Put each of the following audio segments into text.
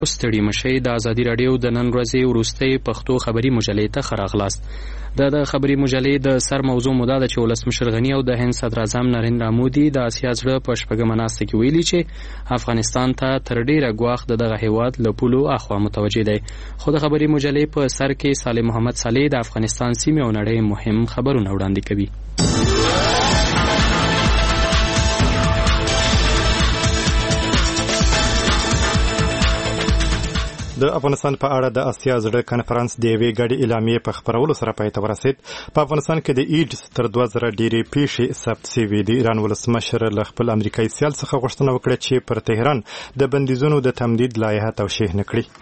ستړي مشي د ازادي راډیو د نن ورځې وروستۍ پښتو خبري مجلې ته ښه راغلاست. د خبري مجلې د سر موضوع مو دا ده چې ولسمشر غني او د هند صدراعظم نریندرا مودي د اسیا زړه په شپږمه ناسته کې ویلي چې افغانستان ته تر ډیره ګواښ دغه هیواد له پولو اخوا متوجه دی. خو د خبري مجلې په سر کې صالح محمد صالح د افغانستان سیمې او نړۍ مهم خبرونه وړاندې کوي. د افغانستان په اړه د اسیا زړه کنفرانس د یوې ګډې اعلامیې په خپرولو سره پای ته ورسید. په افغانستان کې د ایډز تر 2000 ډېرې پیښې ثبت شوې دي. ایران ولسمشر له خپل امریکایي سیال څخه غوښتنه وکړه چې پر تهران د بندیزونو د تمدید لایحه توشیح نه کړي.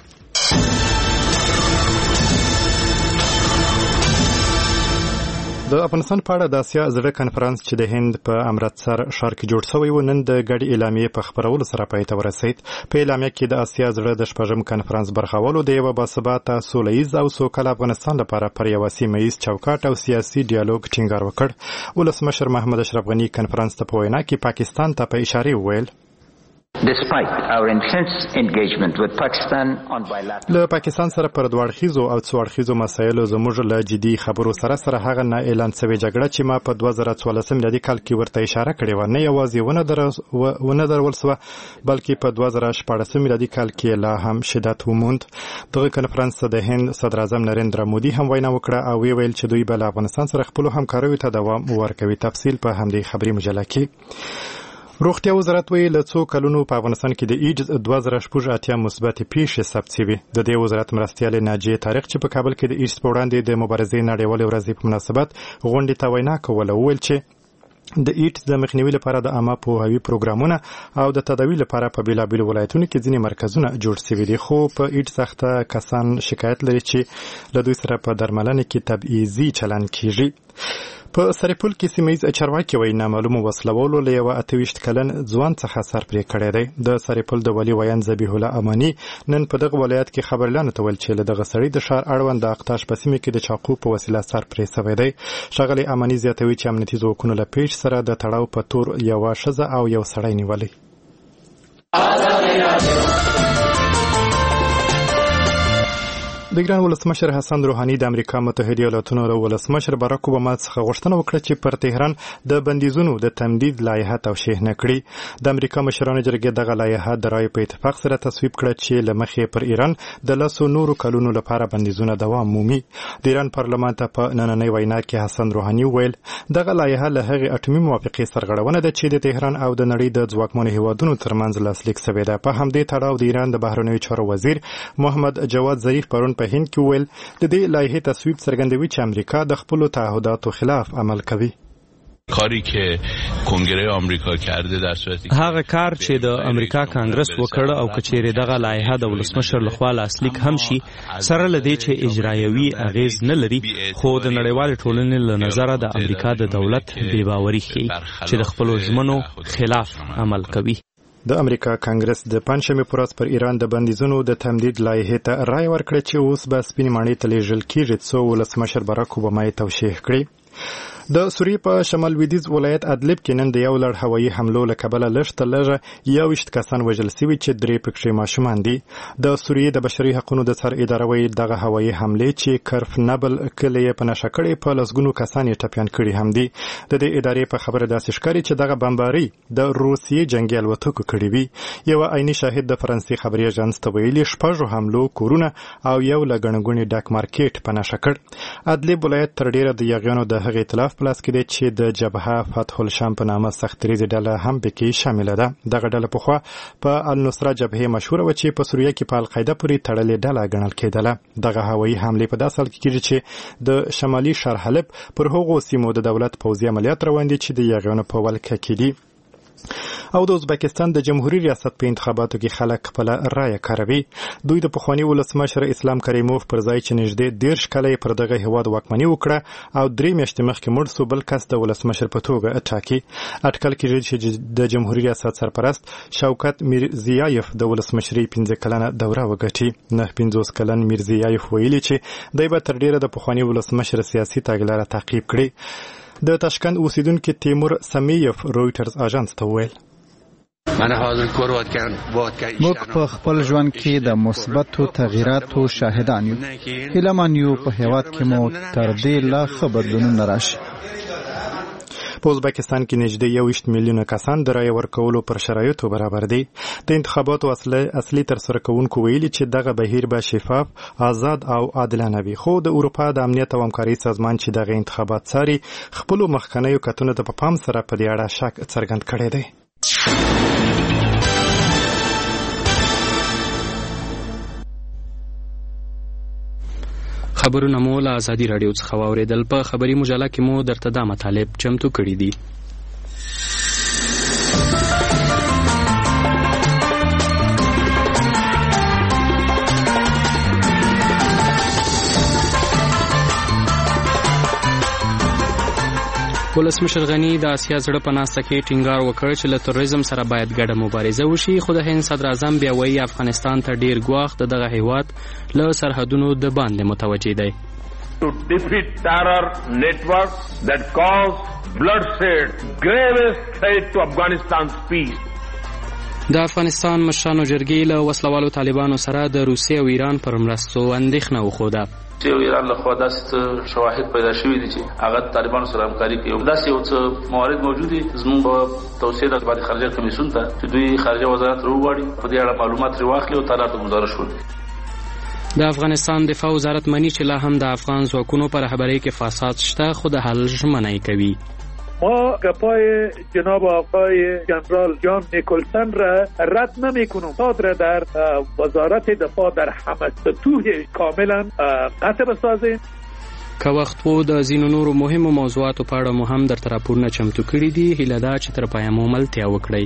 د افغانستان په اړه د اسیا زړه کنفرانس چې د هند په امرتسر ښار کې جوړ شوی و نن د ګډې اعلامیې په خپرولو سره پای ته ورسید. په اعلامیه کې د اسیا زړه د شپږم کنفرانس برخوالو د یو باثباته سوله ییز او سوکاله افغانستان لپاره پر یو سیمه ییز چوکاټ او سیاسي ډیالوګ ټینګار وکړ. ولسمشر محمد اشرف غني کنفرانس ته په وینا کې پاکستان ته په اشاره وویل Despite our intense engagement with Pakistan on bilateral له پاکستان سره پر دوړخیزو او څوړخیزو مسایلو زموږ له جدي خبرو سره هغه نه اعلان شوی جګړه چې ما په 2014 میلادي کال کې ورته اشاره کړې و نه یوازې ونه درول سوه بلکې په 2014 میلادي کال کې لا هم شدت وموند. دغه کنفرانس ته د هند صدراعظم نریندرا مودي هم وینا وکړه او ویل چې دوی به له افغانستان سره خپل همکاریو ته دوام ورکوي. تفصیل په همدې خبري مجله کې. روغتیا وزارت ویل له څو کلونو په افغانستان کې د ایډز 2018 مثبت پیښې ثبت شوې. د دې وزارت مرستیال ناجیه طارق چې په کابل کې د ایډز په وړاندې د مبارزې نړیوالې ورځې په مناسبت غونډې ته وینا کوله وویل چې د ایډز د مخنیوي لپاره د عامه پوهاوي پروګرامونه او د تداوی لپاره په بیلابیلو ولایتونو کې ځینې مرکزونه جوړ شوي دي. خو په ایډز اخته کسان شکایت لري چې له دوی سره په درملنه کې تبعیضي چلند کیږي. په سرپل کې سیمه‌ییز چارواکي وایي نامعلومو وسلوالو له یو 28 کلن ځوان څخه سر پرې کړی دی. د سرپل د ولي ویان ذبیح الله امانی نن په دغه ولایت کې خبرلانو ته ویل چې له دغه سړي د ښار اړوند د اقتاش په سیمه کې د چاقو په وسیله سر پرې شوی دی. ښاغلی امانی زیاتوي چې امنیتي ځواکونو له پیښ سره د تړاو په تور یو ښځه او یو سړی نیولی. د ایران ولسمشر حسن روحاني د امریکا متحده ایالاتونو له ولسمشر باراک اوباما څخه غوښتنه وکړه چې پر تهران د بندیزونو د تمدید لایحه توشیح نه کړي. د امریکا مشرانو جرګې دغه لایحه د رایې په اتفاق سره تصویب کړه چې له مخې پر ایران د 10 نورو کلونو لپاره بندیزونه دوام مومي. د ایران پارلمان ته په نننۍ وینا کې حسن روحاني ویل دغه لایحه له هغې اټومي موافقې سرغړونه ده چې د تهران او د نړۍ د ځواکمنو هیوادونو ترمنځ لاسلیک شوې ده. په همدې تړاو د ایران د بهرنیو چارو وزیر محمد جواد ظریف پرون په هند کې ویل د دې لایحې تصویب څرګندوي چې امریکا د خپلو تعهداتو خلاف عمل کوي. کاری که کنگره آمریکا کرده در صورتی هغه کار چې د امریکا کانګرس وکړ او کچېره دغه لایحه د ولسمشر لخوا لاسلیک هم شي سره لدی چې اجرایوي اغیز نه لري خو د نړیوال ټولنې له نظره د امریکا د دولت بې باوري ښيي چې د خپلو ژمنو خلاف عمل کوي. د امریکا کانګرس د پنځمې پر ورځ پر ایران د بندیزونو د تمدید لایحې ته رای ورکړه چې اوس به سپینې ماڼۍ ته لیږل کیږي څو ولسمشر باراک اوباما یې توشیح کړي. د سوریې په شمال لویدیځ ولایت ادلب کې نن د یو لړ هوایي حملو له کبله لږ تر لږه 21 کسان وژل شوي چې 3 پکې ماشومان دي. د سوریې د بشري حقوقو د سر اداره وایي دغه هوایي حملې چې کرف نبل کلی په نشه کړي په لسګونو کسان یې ټپیان کړي هم دي. د دې ادارې په خبره داسې ښکاري چې دغه بمباري د روسیې جنگي الوتکو کړي وي. یو عیني شاهد د فرانسې خبري اژانس ته ویلي 6 حملو کورونه او یو لګڼګونی ډاک مارکیټ په نشه کړ. ادلب ولایت تر ډیره د یاغیانو د هغې ائتلاف پلاس کې دی چې د جبهه فتح الشام په نامه سختریزي ډله هم پکې شامل ده. دغه ډله پخوا په النصره جبهه مشهوره و چې په سوریه کې په القاعده پورې تړلې ډله ګڼل کېدله. دغه هوایي حمله په داسې حال کې کېږي چې د شمالي شهر حلب پر هغو سیمو د دولت پوځي عملیات روان دي چې د یاغیانو په ولکه کې دي. او د ازبکستان د جمهوریت ریاست په انتخاباتو کې خلک خپل رایه کاروي. دوی د پخوانی ولسمشر اسلام کریموف پر ځای چې نږدې 10 کاله پر دغه هیواد واکمني وکړه او 3 میاشتې مخکې مړ شو بل کس د ولسمشر په توګه ټاکي. اټکل کېږي چې د جمهوریت ریاست سرپرست شوکت میرزیایف د ولسمشرۍ 15 کلنه دوره وګټي. 50 کلن میرزیایف ویلي چې دوی به تر ډیره د پخوانی ولسمشر سیاسي تګلاره تعقیب کړي. د تاشکند اوسیدونکو تیمور سمیف رويټرز اژانس ته ویل موږ په خپل ژوند کې د مثبتو تغییراتو شاهدان یو. هیله‌من یو په هیواد کې مو تر دې لا ښه بدلونونه راشي. په ازبکستان کې نږدې 21 میلیونه کسان د رایې ورکولو پر شرایطو برابر دي. د انتخاباتو اصلي ترسره کوونکو ویلي چې دغه بهیر به شفاف، آزاد او عادلانه وي. خو د اروپا د امنیت او همکارۍ سازمان چې دغه انتخابات څاري خپلو مخکنیو کتنو ته په پام سره په دې اړه شک څرګند کړی دی. خبرونه مو له ازادي راډیو څخه واوریدل. په خبري مجله کې مو درته دا مطالب چمتو کړي دي. ولسمشر غنی د اسیا زړه په ناسته کې ټینګار وکړ چې له تروریزم سره باید ګډه مبارزه وشي، خو د هند صدر اعظم بیا وایي افغانستان ته ډیر ګواښ د دغه هیواد له سرحدونو د باندې متوجه دی. To defeat terror networks that cause bloodshed, gravest threat to Afghanistan's peace. د افغانستان مشرانو جرګې له وسلوالو طالبانو سره د روسیې او ایران پر مرستو اندېښنه وښوده. چې ایران له خوا داسې شواهد پیدا شوي دي چې هغه طالبانو سره همکاري کوي. داسې یو څه موارد موجود دي. زموږ په توصیه د وزارت خارجه کمیسیون ته چې دوی خارجه وزارت وغواړي په دې اړه معلومات واخلي او طالب ته گزارش وکړي. د افغانستان دفاع وزارت مني چې لا هم د افغان ځواکونو په رهبرۍ کې فساد شته، خو د حل ژمنه کوي. ما گپای جناب آقای جنرال جان نیکلسن را رد نمی کنم. خود را در وزارت دفاع در همه سطوح کاملا قطع بسازیم. که وخت وو د ځینو نورو مهمو موضوعاتو په اړه مو هم درته راپورونه چمتو کړي دي. هیله ده چې تر پایه مو ملتیا وکړئ.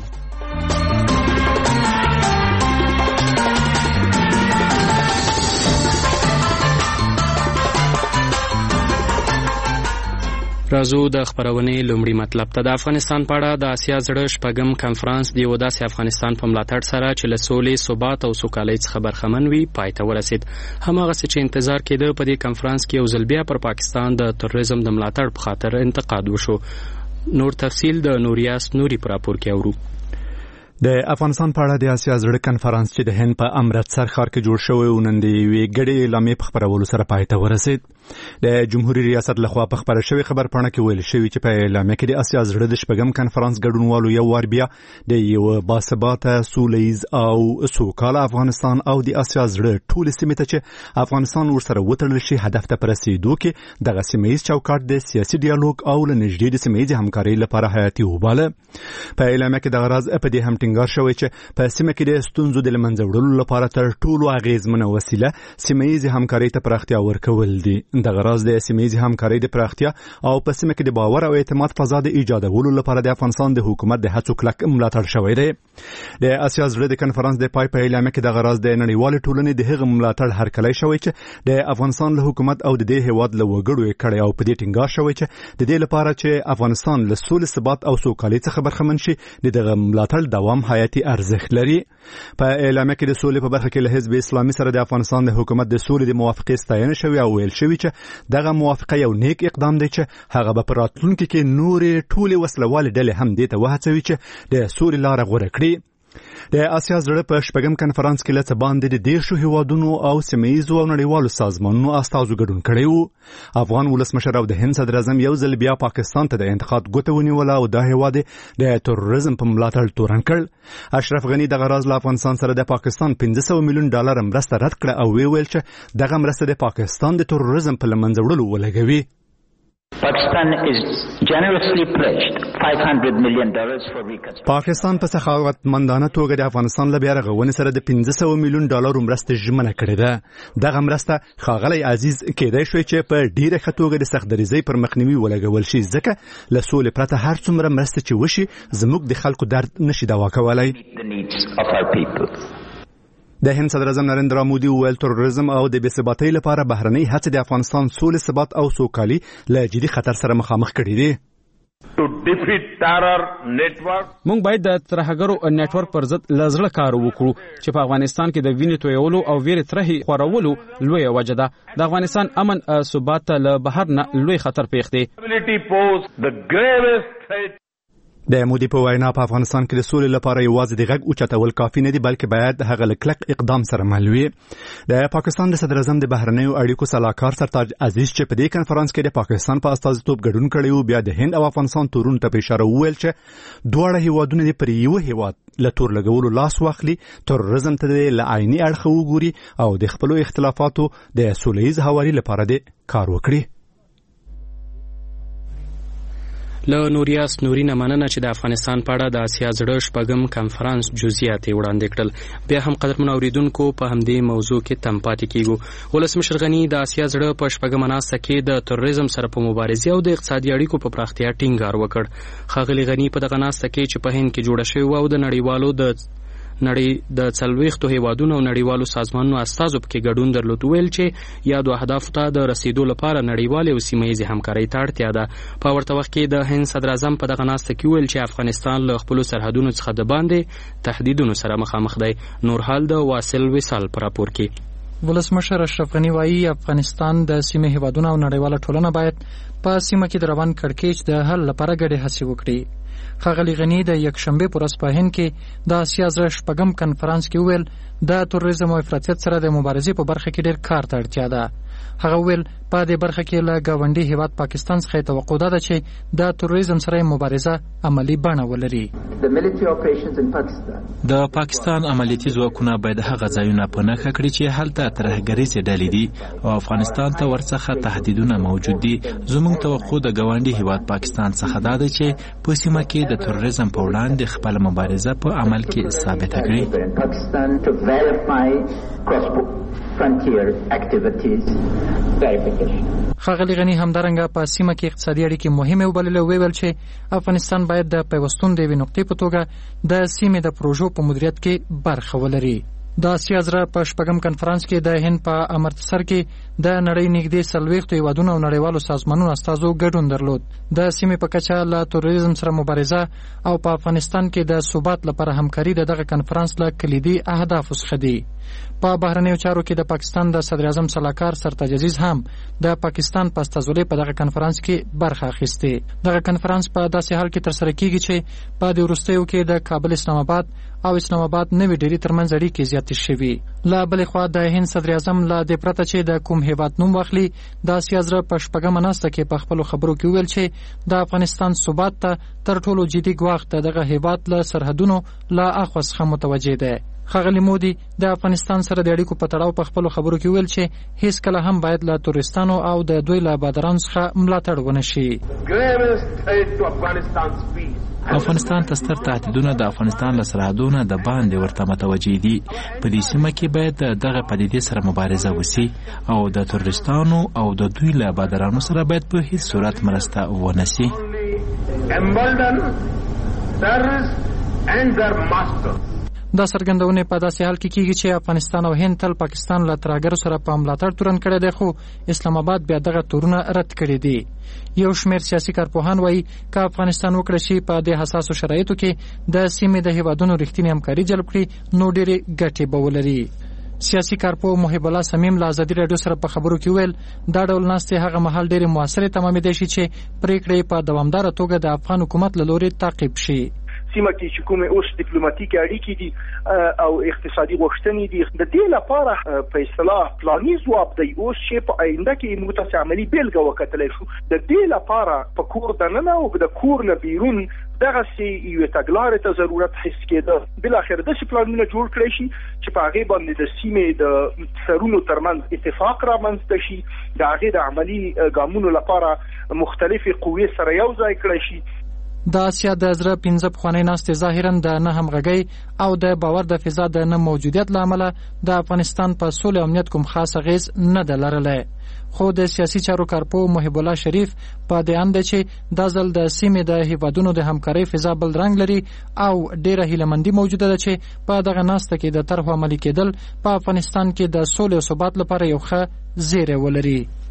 راځو د خبرونې لومړی مطلب ته. د افغانستان په اړه د اسیا زړه شپږم کنفرانس د یو داسې افغانستان په ملاتړ سره چې له سولې، ثبات او سوکالۍ څخه برخمن وي پای ته ورسید. هماغسې چې انتظار کېده په دې کنفرانس کې یو ځل بیا پر پاکستان د تروریزم د ملاتړ په خاطر انتقاد وشو. نور تفصیل د نوریاس نوري پر راپور کې اورو. د افغانستان په اړه د اسیا زړه کنفرانس چې د هند په امرتسر ښار کې جوړ شوی و نن د یوې ګډې اعلامیې په خپرولو سره پای ته ورسید. د جمهوریت ریاست لخوا په خبره شوی خبرپاڼه کې ویل شوی چې په اعلامیه کې د اسیا زړه د شپږم کنفرانس ګډونوالو یو وار بیا د یو باثباته، سولیز او سوکاله افغانستان او د اسیا زړه ټول سیمې ته چې افغانستان ورسره وتړل شي هدف ته رسیدو کې دغه سیمه‌ییز چوکاټ د سیاسي ډیالوګ او له نږدې د سیمه‌ییزې همکارۍ لپاره حیاتي وباله. په اعلامیه کې دغه راز په دې هم ټینګار شوی چې په سیمه کې د ستونزو د له منځه وړلو لپاره تر ټولو اغیزمنه وسیله سیمه‌ییزې همکارۍ ته پراختیا ورکول دي. دغه راز د سیمه‌ییزې همکارۍ د پراختیا او په سیمه کې د باور او اعتماد فضا د ایجادولو لپاره د افغانستان د حکومت د هڅو کلک ملاتړ شوی دی. د اسیا زړه د کنفرانس د پای په اعلامیه کې دغه راز د نړیوال ټولنې د هغه ملاتړ هرکلی شوی چې د افغانستان له حکومت او د دې هیواد له وګړو یې کړی او په دې ټینګار شوی چې د دې لپاره چې افغانستان له سولې، ثبات او سوکالۍ څخه برخمن شي د دغه ملاتړ دوام حیاتي ارزښت لري. په اعلامیه کې د سولې په برخه کې له حزب اسلامي سره د افغانستان د حکومت د سولې د موافقې ستاینه شوی او ویل شوی چې دغه موافقه یو نیک اقدام دی چې هغه به په راتلونکي کې نورې ټولې وسلوالې ډلې هم دې ته وهڅوي چې د سولې لاره غوره کړي. د اسیا زړه په شپږم کنفرانس کې له څه باندې د 10 هیوادونو او سیمه‌ییزو او نړیوالو سازمانونو استازو ګډون کړی وو. افغان ولسمشر او د هند صدر اعظم یو ځل بیا پاکستان ته د انتقاد ګوته ونیوله او دا هیواد د تروریزم په ملاتړ تورن کړ. اشرف غنی دغه راز له افغانستان سره د پاکستان 500 میلیون ډالر مرسته رد کړه او ویل چې دغه مرسته د پاکستان د تروریزم په لمنځه وړلو ولګوي. Pakistan is generously pledged $500 million for reconstruction. پاکستان په سخاوتمندانه توګه د افغانستان له بیا رغونې سره د 500 میلیون ډالر مرسته ژمنه کړې ده. دغه مرسته ښاغلی عزیز کېدای شوی چې په ډیره ښه توګه د سختدریزۍ پر مخنیوي ولګول شي، ځکه له سولې پرته هر څومره مرسته چې وشي زموږ د خلکو درد نشي دوا کولی. د هند صدر اعظم نریندرا مودي وویل تروریزم او د بېثباتۍ لپاره بهرنۍ هڅې د افغانستان سولې، ثبات او سوکالي له جدي خطر سره مخامخ کړي دي. مونږ باید د ترهګرو نېټورک پر ضد له زړه کار وکړو چې په افغانستان کې د وینې تویولو او ویرې طرحې خورولو لویه وجه ده. د افغانستان امن ثبات له بهر نه لوی خطر پېښ دی. د مودي په وینا په افغانستان کې د سولې لپاره یوازې د غږ اوچتول کافي نه دي بلکې باید هغه له کلک اقدام سره مل وي. د پاکستان د صدر اعظم د بهرنیو اړیکو سلاکار سرتاج عزیز چې په دې کنفرانس کې د پاکستان په استازیتوب ګډون کړی و بیا د هند او افغانستان تورونو ته په اشاره وویل چې دواړه هیوادونه د پر یو هیواد له تور لګولو لاس واخلي، تروریزم ته له عیني اړخه وګوري او د خپلو اختلافاتو د سولهییز هواري لپاره د کار وکړي. له نوریاس نورینه مننه چې د افغانستان په اړه د اسیا زړه شپږم کنفرانس جزئیات وړاندې کړل. بیا هم قدرمن اوریدونکو په همدې موضوع کې تم پاتې کیږو. ولسمشر غنی د اسیا زړه په شپږم ناسته کې د تروریزم سره په مبارزه او د اقتصادي اړیکو په پراختیا ټینګار وکړ. ښاغلي غنی په دغه ناسته کې چې په هند کې جوړه شوې او د نړیوالو د څلوېښتو هیوادونو او نړیوالو سازمانونو استازو پکې ګډون درلود، ویل چې یادو اهدافو ته د رسیدو لپاره نړیوالې او سیمهییزې همکارۍ ته اړتیا ده. په ورته وخت کې د هند صدر اعظم په دغه ناسته کې ویل چې افغانستان له خپلو سرحدونو څخه د باندې تهدیدونو سره مخامخ دی. نور حال د واصل وصال په راپور کې. ولسمشر اشرف غنی وایي افغانستان د سیمې هیوادونو او نړیواله ټولنه باید په سیمه کې د روان کړکېچ د حل لپاره ګډې هڅې وکړي. ښاغلي غنی د یکشنبه پر ورځ په هند کې د اسیا زړه شپږم کنفرانس کې ویل د تروریزم او افراطیت سره د مبارزې په برخه کې ډېر کار ته اړتیا ده. هغه ویل په دې برخه کې له ګاونډي هیواد پاکستان څخه توقع ده چې د تروریزم سره مبارزه عملی بڼه ولري. د پاکستان عملیاتي ځواکونه باید هغه ځایونه په نښه کړي چې هلته ترهګریزې ډلې دي او افغانستان ته ورڅخه تهدیدونه موجود دي. زموږ توقع د ګاونډي هیواد پاکستان څخه دا ده چې په سیمه کې د تروریزم په وړاندې خپل مبارزه په عمل کې ثابته کړي. ښاغلي غنی همدارنګه په سیمه کې اقتصادي اړیکې مهمې وبللې او ویل چې افغانستان باید د پیوستون د یوې نقطې په توګه د سیمې د پروژو په مدیریت کې برخه ولري. د اسیا زړه په شپږم کنفرانس کې د هند په امرتسر کې د نړۍ نږدې 40 هیوادونو او نړیوالو سازمانونو استازو ګډون درلود. د سیمې په کچه له تروریزم سره مبارزه او په افغانستان کې د ثبات لپاره همکاري دغه کنفرانس له کلیدي اهدافو څخه دي. په بهرنیو چارو کې د پاکستان د صدر اعظم سلاکار سرتاج عزیز هم د پاکستان په استازولۍ په دغه کنفرانس کې برخه اخیستې. دغه کنفرانس په داسې حال کې ترسره کیږي چې په دې وروستیو کې د کابل اسلام آباد او اسلام آباد نوې ډیری ترمنځ اړیکې زیاتې شوي. له بلې خوا د هند صدر اعظم له دې پرته چې د کوم هیواد نوم واخلي د اسیا زړه په شپږمه ناسته کې په خپلو خبرو کې ویل چې د افغانستان ثبات ته تر ټولو جدي ګواښ د دغه هیواد له سرحدونو له اخوا څخه متوجه دی. ښاغلي مودي د افغانستان سره د اړیکو په تړاو په خپلو خبرو کې ویل چې هیڅ کله هم باید له تورستانو او د دوی له بادرانو څخه ملاتړ ونه شي. افغانستان ته ستر تهدیدونه د افغانستان له سرحدونو د باندې ورته متوجه دي. په دې سیمه کې باید دغه پدیدې سره مبارزه وشي او د تورستانو او د دوی له بادرانو سره باید په هیڅ صورت مرسته ونه شي. دا څرګندونه په داسې حال کې کیږي چې افغانستان او هند تل پاکستان له ترهګرو سره په ملاتړ تورن کړی دی، خو اسلام آباد بیا دغه تورونه رد کړي دي. یو شمېر سیاسي کارپوهان وایي که افغانستان وکړي شي په دې حساسو شرایطو کې د سیمې د هیوادونو رښتینې همکاري جلب کړي نو ډېرې ګټې به ولري. سیاسي کارپوه محب الله سمیم له ازادي راډیو سره په خبرو کې ویل دا ډول ناستې هغه مهال ډېرې موثرې تمامېدای شي چې پریکړې په دوامداره توګه د افغان حکومت له لوري تعقیب شي. سیمه کې چې کومه اوس ډیپلوماټیکي اړیکې دي او اقتصادي غوښتنې دي د دې لپاره په اصطلاح پلاني ځواب دی اوس چې په آینده کې موږ ته عملي بیلګه وکړلای شو. د دې لپاره په کور دننه او د کور نه بیرون دغه سي یو تګلارې ته ضرورت حس کېده. بل اخر د پلانونه جوړ کړی شي چې په هغه باندې د سیمې د سرونو ترمنځ اتفاق رامنځته شي، د هغه د عملی ګامونو لپاره مختلفې قوې سره یو ځای کړی شي. د اسیا د زړه 15 پخوانی ناستې ظاهرا د نه همغږۍ او د باور د فضا د نه موجودیت له امله د افغانستان په سولې او امنیت کوم خاص اغیز نه ده لرلی. خو د سیاسي چارو کارپوه محب الله شریف په دې اند چې دا ځل د سیمې د هیوادونو د همکارۍ فضا بل رنګ لري او ډېره هیلهمندي موجوده ده چې په دغه ناسته کې د طرحو عملي کېدل په افغانستان کې د سولې او ثبات لپاره یو ښه زیری ولري.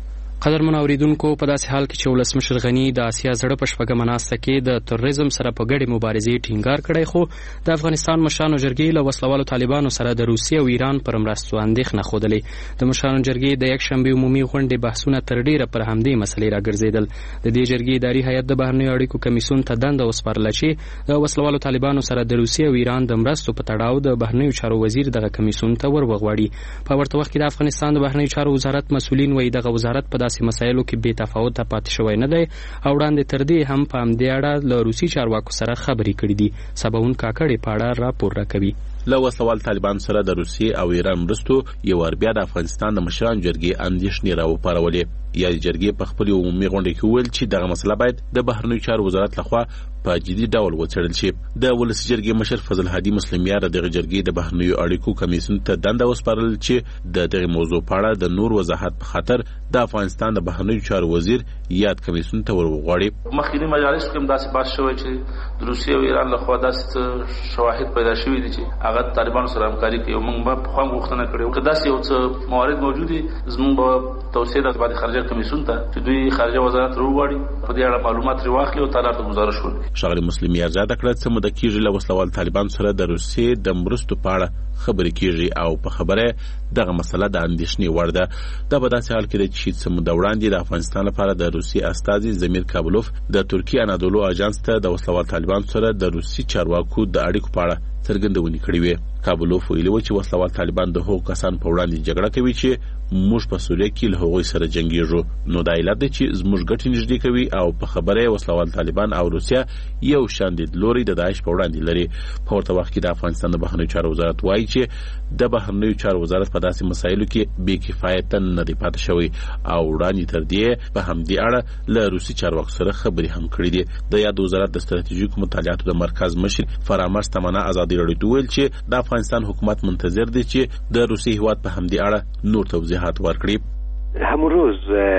قدرمن اوریدونکو په داسې حال کې چې ولسمشر غنی د آسیا زړه په شپږمه ناسته کې د تروریزم سره په ګډې مبارزې ټینګار کړی، خو د افغانستان مشرانو جرګې له وسلوالو طالبانو سره د روسیې او ایران پر مرستو اندېښنه ښودلې. د مشرانو جرګې د یکشنبې عمومي غونډې بحثونه تر ډیره پر همدې مسلې راګرځېدل. د دې جرګې اداري هیئت د بهرنیو اړیکو کمیسیون ته دنده وسپارله چې د وسلوالو طالبانو سره د روسیې او ایران د مرستو په تړاو د بهرنیو چارو وزیر دغه کمیسیون ته وروغواړي. په ورته وخت کې د افغانستان د بهرنیو چارو وزارت مسؤلین وایي دغه وزارت په داسې مسایلو کې بې تفاوته پاتې شوی نه دی او وړاندې تر دې هم په همدې اړه له روسي چارواکو سره خبرې کړې دي. سباون کاکړې په اړه راپور راکوي. له وسلوال طالبان سره د روسیې او ایران مرستو یو ور بیا د افغانستان د مشرانو جرګې اندېښنې راوپارولې. یادې جرګې په خپل عمومي غونډه کې وویل چې دغه مسله باید د بهرنیو چارو وزارت لخوا په جدي ډول وڅېړل شي. د ولسي جرګې مشر فضل هادي مسلمیار دغه جرګې د بهرنیو اړیکو کمیسیون ته دنده وسپارل چې د دغه موضوع په اړه د نور وضاحت په خاطر د افغانستان د بهرنیو چارو وزیر یاد کمیسیون ته ورغواړي. مخکینی مجالس کې هم داسې بحث شوی چې د روسیې او ایران لخوا داسې شواهد پیدا شوي دي چې هغه طالبانو سره همکاري کوي. موږ به په خام غوښتنه کړې که داسې یو څه موارد موجود دي زموږ به توصیه ده بعد خارجه کمیسیون ته چې دوی خارجه وزارت وروغواړي په دې اړه معلومات واخلي او طالب ته گزارش وکړي. ښاغلي مسلمیار زیاته کړه چې موږ د کیږي له وسلوال طالبان سره د روسیې د مرستو په اړه خبرې کیږي او په خبره دغه مسله د اندېښنې وړ ده. دا په داسې حال کې ده چې څه موده وړاندې د افغانستان لپاره د روسي استازي زمیر کابلوف د ترکیې انادولو اژانس ته د وسلوال طالبان سره د روسي چارواکو د اړیکو په اړه څرګندونې کړې وې. کابلوف ویلي و چې وسلوال طالبان د هغو کسانو په وړاندې جګړه کوي چې موږ په سوریه کې له هغوی سره جنګیږو. نو دا علت دی چې زموږ ګټې نږدې کوي او په خبره وسلوال طالبان او روسیه یو شان لیدلوري د داعش په وړاندې لري. په ورته وخت کې د افغانستان د بهرنیو چارو وزارت وایي چې د بهرنیو چارو وزارت په داسې مسایلو کې بې کفایته نه دی پاتې شوی او وړاندې تر دې په همدې اړه له روسي چارواکو سره خبرې هم کړې دي. د یاد وزارت د ستراتیژیکو مطالعاتو د مرکز مشر فرامرز تمنا ازادي راډیو ته ویل چې د افغانستان حکومت منتظر دی چې د روسي هیواد په همدې اړه نور توضیحات ورکړي. همون روز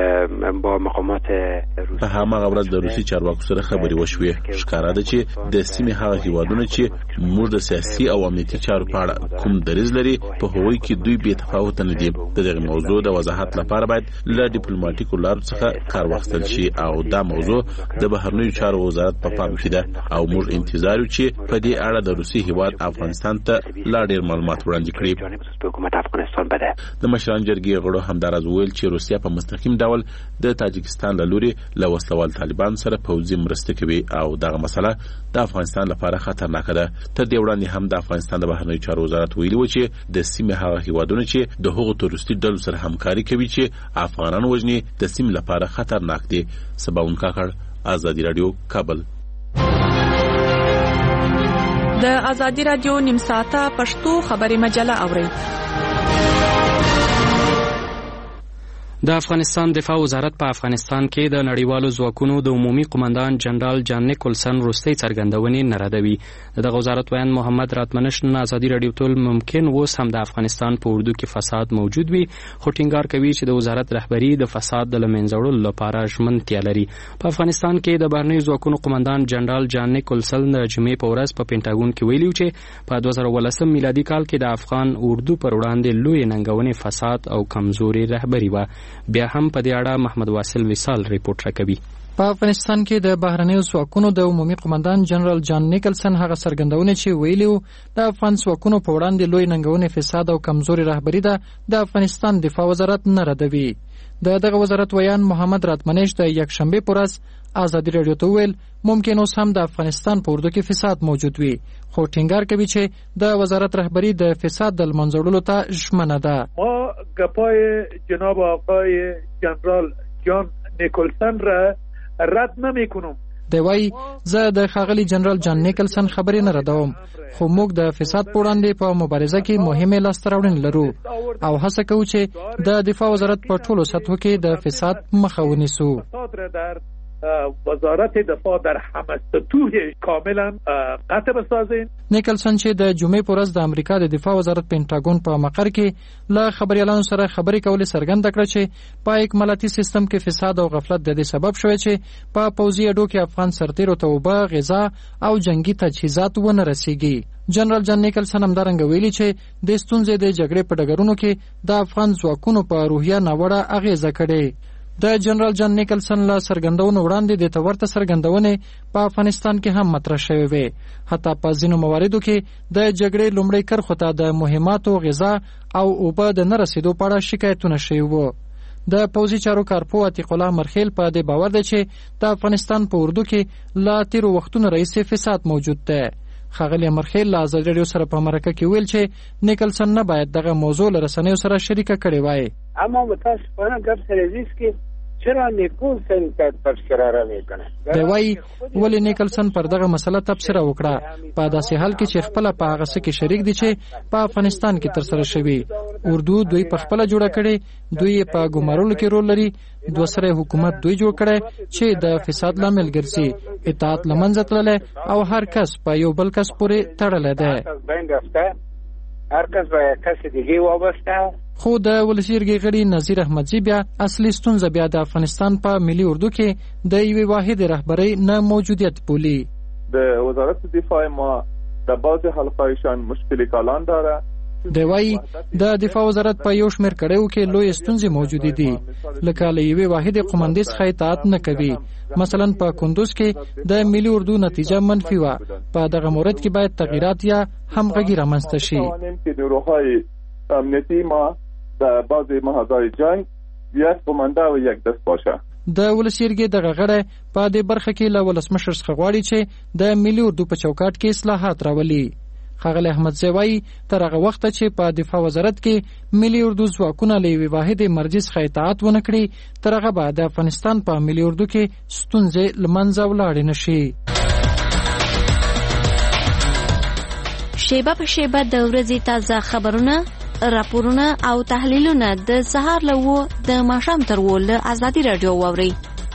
با مقامات په هماغه ورځ د روسي چارواکو سره خبرې وشوې. ښکاره ده چې د سیمې هغه هیوادونه چې موږ د سیاسي او امنیتي چارو په اړه کوم دریځ لري په هغوی کې دوی بې تفاوته نه دي. د دغه موضوع د وضاحت لپاره باید له ډیپلوماټیکو لارو څخه کار واخیستل شي او دا موضوع د بهرنیو چارو وزارت په پام کې ده او موږ انتظار یو چې په دې اړه د روسي هیواد افغانستان ته لا ډېر معلومات وړاندې کړي. د مشرانو جرګې غړو همداراز وویل چې روسیه په مستقیم ډول د تاجکستان له لوري له وسلوال طالبان سره پوځي مرسته کوي او دغه مسله د افغانستان لپاره خطرناکه ده. تر دې وړاندې هم د افغانستان د بهرنیو چارو وزارت ویلي و چې د سیمې هغه هیوادونه چې د هغو تروریستي ډلو سره همکاري کوي چې افغانان وژني د سیمې لپاره خطرناک دي. سباون کاکړ، ازادي راډیو، کابل. د ازادي راډیو نیم ساعته پښتو خبري مجله اورئ. د افغانستان دفاع وزارت په افغانستان کې د نړیوالو ځواکونو د عمومي قومندان جنرال جان نیکولسن وروستۍ څرګندونې نه ردوي. دغه وزارت ویان محمد راتمنش نن ازادي راډیو ته ممکن اوس هم د افغانستان په اردو کې فساد موجود وي، خو ټینګار کوي چې د وزارت رهبری د فساد د له منځه وړلو لپاره ژمنتیا لري. په افغانستان کې د بهرنیو ځواکونو قومندان جنرال جان نیکولسن د جمعې په ورځ په پینټاګون کې ویلي چې په 2018 میلادي کال کې د افغان اردو پر وړاندې لوی ننګونې فساد او کمزوري رهبری و. بیا هم په دې اړه محمد واصل وصال ریپورت راکوي. په افغانستان کې د بهرنیو ځواکونو د عمومي قومندان جنرال جان نیکلسن هغه څرګندونه چې ویلیو د افغان ځواکونو په وړاندې لوی ننګونې فساد او کمزوري رهبری ده د افغانستان دفاع وزارت نه ردوي. دغه وزارت ویان محمد راتمنش د یکشنبه پر ورځ ازادي راډیو ته ویل ممکن اوس هم د افغانستان په اردو کې فساد موجود وي، خو ټینګار کوي چې د وزارت رهبری د فساد د لمنځه وړلو ته ژمنه ده. ما گپای جناب آقای جنرال جان نیکولسن را رد نمی‌کنم. دی وایي زه د ښاغلي جنرال جان نیکلسن خبرې نه ردوم، خو موږ د فساد په وړاندې په مبارزه کې مهمې لاسته راوړنې لرو او هڅه کوو چې د دفاع وزارت په ټولو سطحو کې د فساد مخه ونیسو. وزارت دفاع در همه سطوح کاملا قطع بسازین. نیکلسن چې د جمعې په ورځ د امریکا د دفاع وزارت پینټاګون په مقر کې له خبريالانو سره خبرې کولې څرګنده کړه چې په اکمالاتي سیستم کې فساد او غفلت د دې سبب شوی چې په پوځي اډو کې افغان سرتیرو ته اوبه، غذا او جنگي تجهیزات ونه رسیږي. جنرال جان نیکلسن همدارنګه ویلي چې د ستونزې د جګړې په ډګرونو کې د افغان ځواکونو په روحیه ناوړه اغیزه کړې. د جنرال جان نیکلسن له څرګندونو وړاندې د تورته څرګندونې په افغانستان کې هم مطرح شوې وې. حتی په ځینو مواردو کې د جګړې لومړۍ کرښو ته د مهماتو غذا او اوبه د نه رسیدو په اړه شکایتونه شوي وو. د پوځي چارو کارپو عتیق الله مرخیل په دې باور دی چې د افغانستان په اردو کې له تیرو وختونو راهیسې فساد موجود دی. ښاغلی مرخیل له ازادي راډیو سره په مرکه کې ویل چې نیکلسن نه باید دغه موضوع له رسنیو سره شریکه کړې وای. اما متاسفانه ګپ سره که چرا نیکلسن تبصره را میکنه دی وای ولې نیکلسن پر دغه مسله تبصره وکړه په داسې حال کې چې خپل په هغه څه کې شریک دي چې په افغانستان کې تر سره شوی. اردو دوی په خپل جوړه کړي، دوی په ګمارلو کې رول لري، دوه سره حکومت دوی جوړ کړي چې د فساد لامل ګرځي، اطاعت لمنځه تللی او هر کس په یو بل کس پورې تړلی دی. هر کس به کس دیگه وابسته. خو د ولسي جرګې غړي نذیر احمدزي بیا اصلي ستونزه بیا د افغانستان په ملي اردو کې د یوې واحدې رهبرۍ نه موجودیت بولي. د وزارت دفاع ما در بعض حلقه‌ایشان مشکل کلان داره. دی وایي د دفاع وزارت په یو شمېر کړیو کې لوی ستونزې موجودې دي، لکه له یوې واحدې قومندې څخه اطاعت نه کوي. مثلا په کندوز کې د ملي اردو نتیجه منفي وه. په دغه مورد کې باید تغییرات یا همغږي رامنځته شي. امنیتی ما در بعضی محاذهای جنگ یک قومنده و یک دست باشه. د ولسي جرګې دغه غړی په دې برخه کې له ولسمشر څخه غواړي چې د ملي اردو په چوکاټ کې اصلاحات راولي. ښاغلی احمدزی وایي تر هغه وخته چې په دفاع وزارت کې ملي اردو ځواکونه له یوې واحدې مرجع څخه اطاعت ونه کړي، تر هغه به د افغانستان په ملي اردو کې ستونزې له منځه ولاړې نه شي. شیبه په شیبه د ورځې تازه خبرونه، راپورونه او تحلیلونه د سهار له 9 د ماښام تر 10 له ازادي راډیو واورئ.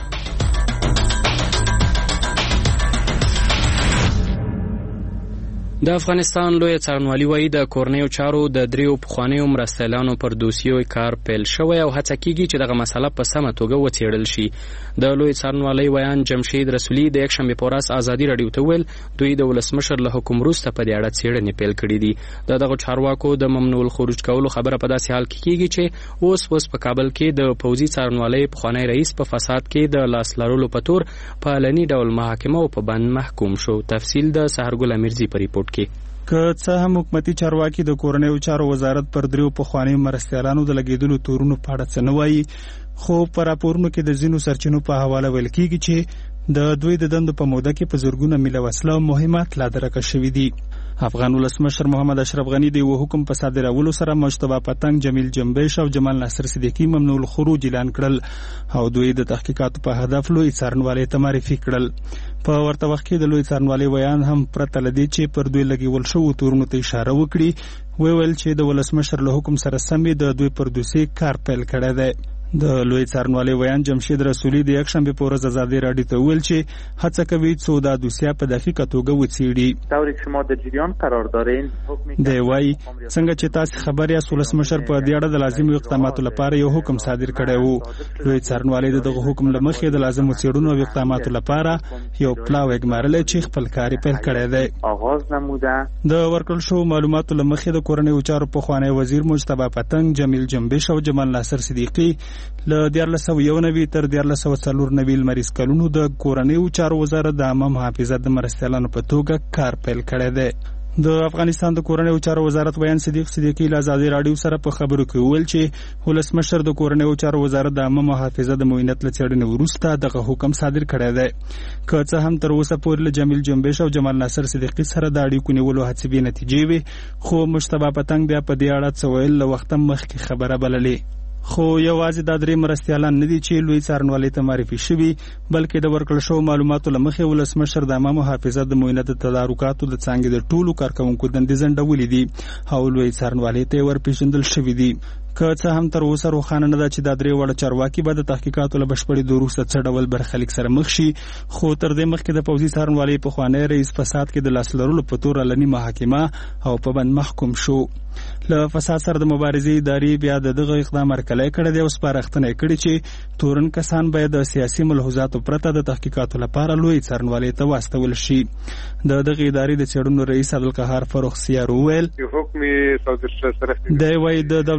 د افغانستان لوی څارنوالي وایي د کورنیو چارو د دریو پخوانیو مرستیالانو پر دوسیو کار پیل شوی او هڅه کیږي چې دغه مسله په سمه توګه وڅېړل شي. د لوی څارنوالۍ ویان جمشید رسولي د یکشنبې په ورځ ازادي راډیو ته ویل دوی د ولسمشر له حکم وروسته په دې اړه څېړنې پیل کړي دي. د دغو چارواکو د ممنوع الخروج کولو خبره په داسې حال کې کیږي چې اوس په کابل کې د پوځي څارنوالۍ پخوانی رئیس په فساد کې د لاس لرلو په تور په علني ډول محاکمه او په بند محکوم شو. تفصیل د سحرګل امیرزي په ریپورت کې. که څه هم حکومتي چارواکي د کورنیو چارو وزارت پر دریو پخوانیو مرستیالانو د لګیدلو تورونو په اړه څه نه وایي، خو په راپورونو کې د ځینو سرچینو په حواله ویل کیږي چې د دوی د دندو په موده کې په زرګونه میله وسله او مهمات لا درکه شوي دي. افغان ولسمشر محمد اشرف غنی د یو حکم په صادرولو سره مجتبی پتنګ، جمیل جنبیش او جمال ناصر صدیقی ممنوع الخروج اعلان کړل او دوی د تحقیقاتو په هدف لوی څارنوالۍ ته معرفي کړل. په ورته وخت کې د لوی څارنوالۍ ویان هم پرته له دې چې پر دوی لګول شوو تورونو ته اشاره وکړي ویل چې د ولسمشر له حکم سره سمې د دوی پر دوسیې کار پیل کړی دی. د لوی څارنوالۍ ویان جمشید رسولي د یکشنبې په ورځ ازادي راډیو ته ویل چې هڅه کوي څو دا دوسیه په دقیقه توګه وڅېړي. طوری که شما در جریان قرار دارین دی وایي څنګه چې تاسو خبر یاست ولسمشر په دې اړه د لازمي اقداماتو لپاره یو حکم صادر کړی وو. لوی څارنوالۍ دغه حکم له مخې د لازمو څېړنو او اقداماتو لپاره یو پلاو اګمارلی چې خپل کار پیل کړی دی. آغاز نموده د ورکړل شو معلوماتو له مخې د کورنیو چارو پخوانی وزیر مجتبی پتنګ، جمیل جنبیش او جمال ناصر صدیقی له 1491 تر 1494 لمریز کلونو د کورنیو چارو وزارت د عامه محافظت د مرستیالانو په توګه کار پیل کړی دی. د افغانستان د کورنیو چارو وزارت ویان صدیقی له ازادي راډیو سره په خبرو کې ویل چې ولسمشر د کورنیو چارو وزارت د عامه محافظت د معاونیت له څېړنې وروسته دغه حکم صادر کړی دی. که څه هم تر اوسه پورې له جمیل جنبیش او جمال ناصر صدیقی سره د اړیکو نیولو هڅې بې نتیجې وې، خو مجتبی پتنګ بیا په دې اړه څه ویل له وخته مخکې خبره بللې. خو یوازې دا درې مرستیالان نه دي چې لوی څارنوالۍ ته معرفي شوي، بلکې د ورکړل شوو معلوماتو له مخې ولسمشر د عامه محافظت د معاونیت د تدارکاتو د څانګې د ټولو کارکوونکو دندې ځنډولې دي او لوی څارنوالۍ ته یې ورپېژندل شوي دي. که څه هم تر اوسه روښانه نه ده چې دا درې واړه چارواکي به د تحقیقاتو له بشپړېدو وروسته څه ډول برخلیک سره مخ شي، خو تر دې مخکې د پوځي څارنوالۍ پخوانی رئیس فساد کې د لاس لرلو په تور علني محاکمه او په بند محکوم شو. له فساد سره د مبارزې ادارې بیا د دغه اقدام هرکلی کړی دی او سپارښتنه یې کړې چې تورن کسان باید د سیاسي ملحوظاتو پرته د تحقیقاتو لپاره لوی څارنوالۍ ته واستول شي. د دغې ادارې د څېړنو رئیس عبدالقهار فروخ سیار وویل دی وایي د دولت لخوا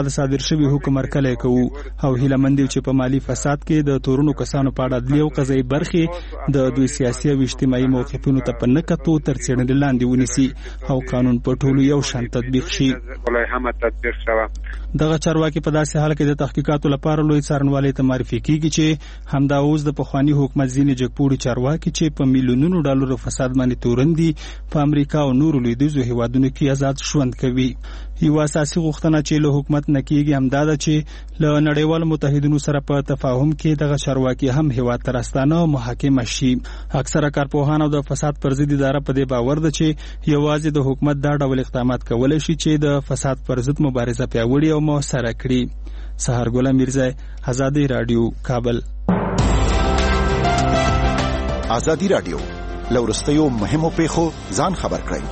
خوا د صادر شوی حکم ورکړی کوو او هیله مند یو چې په مالی فساد کې د تورونو کسانو په اړه عدلي او قضایي برخې د دوی سیاسي او اجتماعي موقفونو ته په نه کتو تر څېړنې لاندې ونیسي او قانون په ټولو یو شان تطبیق شي. دغه چارواکي په داسې حال کې د تحقیقاتو لپاره لوی څارنوالۍ ته معرفي کیږي چې همدا اوس د پخواني حکومت ځینې جګپوړي چارواکي چې په میلیونونو ډالرو فساد باندې تورن دي په امریکا او نورو لویدیځو هیوادونو کې آزاد ژوند کوي. یو اساسي غوښتنه چې له حکومت نه کیږي همدا ده چې له نړیوالو متحدینو سره په تفاهم کې دغه چارواکي هم هیواد ته راستانه او محاکمه شي. اکثره کارپوهان او د فساد پر ضد اداره په دې باور ده چې یوازې د حکومت دا ډول اقدامات کولی شي چې د فساد پر ضد مبارزه پیاوړې او موثره کړي. سحرګل میرزای، آزادی رادیو، کابل. آزادی رادیو لورستیو مهمو پیښو ځان خبر کړئ.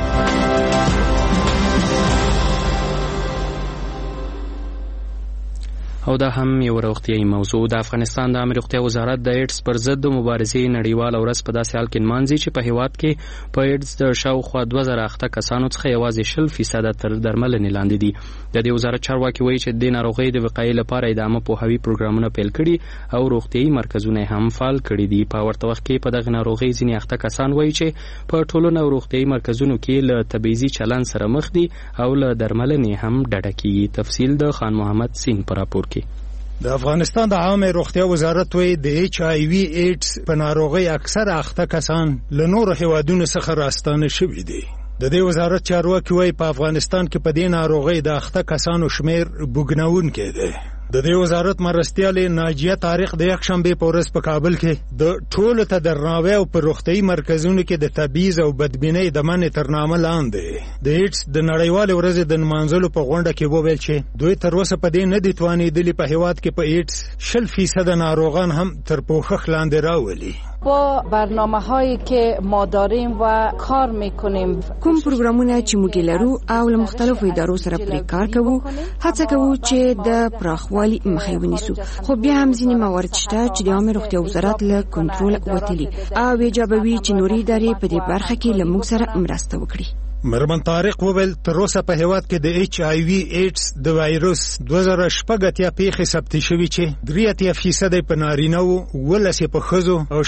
او دا هم یو روغتیايي موضوع. د افغانستان د عامه روغتیا وزارت د ایډز پر ضد د مبارزې نړیواله ورځ په داسې حال کې نمانځي چې په هیواد کې په ایډز د شاوخوا 2008 کسانو څخه یوازې 0% تر درملنې لاندې دي. د دې وزارت چارواکي وایي چې د ناروغۍ د وقایې لپاره د عامه پوهاوي پروګرامونه پیل کړي او روغتیايي مرکزونه هم فعال کړي دي. په ورته وخت کې په دغه ناروغۍ ځینې اخته کسان وایي چې په ټولنه او روغتیايي مرکزونو کې له تبعیضي چلند سره مخ دي او له درملنې هم ډډه کیږي. تفصیل د خان محمد سین پر راپور. د افغانستان د عامه روغتیا وزارت وایي د ایچ آی وی ایډز په ناروغۍ اکثر اخته کسان له نورو هیوادونو څخه راستانه شوي دي. د دې وزارت چارواکي وایي په افغانستان کې په دې ناروغۍ د اخته کسانو شمیر بوګناونکی دی. د دې وزارت مرستیالې ناجیه طارق د یکشنبې په ورځ په کابل کې د ټولو ته درناوی او په روغتیايي مرکزونو کې د تبعیض او بدبینۍ د منع تر نامه لاندې د ایډز د نړیوالې ورځې د نمانځلو په غونډه کې وویل چې دوی تر اوسه په دې نه دي توانېدلي په هیواد کې په ایډز 0% ناروغان هم تر پوښښ لاندې راولي. با برنامه‌هایی که ما داریم و کار می‌کنیم، کوم پروګرامونه چې موږ لرو او له مختلفو ادارو سره پرې کار کوو، هڅه کوو چې د پراخوالي مخه ونیسو. خو بیا هم ځینې موارد شته چې د عامه روغتیا وزارت له کنټرول وتلي او ایجابوي چې نوري ادارې په دې برخه کې له موږ سره مرسته وکړي. مرمن طارق وویل تر اوسه په هیواد کې د ایچ آی وی ایډز د وایرس 2018 پیښې ثبت شوي چې 3% په نارینه وو، 12% په ښځو او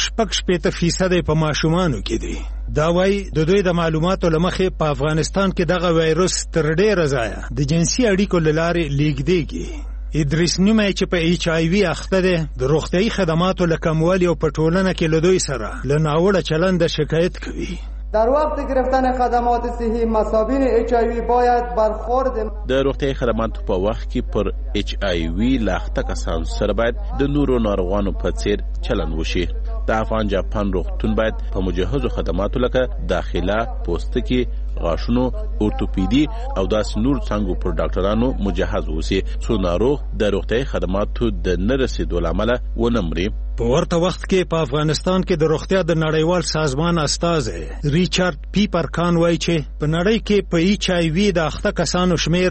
6% په ماشومانو کې دي. دا وایي د دوی د معلوماتو له مخې په افغانستان کې دغه وایرس تر ډېره ځایه د جنسي اړیکو له لارې لیږدېږي. ادریس نومی چې په ایچ آی وی اخته دی د روغتیايي خدماتو له کموالي او په ټولنه کې له دوی سره له ناوړه چلنده شکایت کوي. در وقت گرفتن خدمات صحی مسابین اچ آی وی باید برخورد د روغتیايي خدماتو په وخت کې پر اچ آی وی لاخته کسان سره باید د نورو ناروغانو په څیر چلند وشي. د افغان جاپان روغتون باید په مجهزو خدماتو لکه داخله، پوستکي، غاښونو، اورتوپیدي او داسې نور څانګو پر ډاکټرانو مجهز اوسي څو ناروغ د روغتیايي خدماتو د نه رسیدو له امله ونه مري. په ورته وخت کې په افغانستان کې د روغتیا د نړیوال سازمان استازی ریچارډ پیپر کان وایي چې په نړۍ کې په ایچ آی وی د اخته کسانو شمیر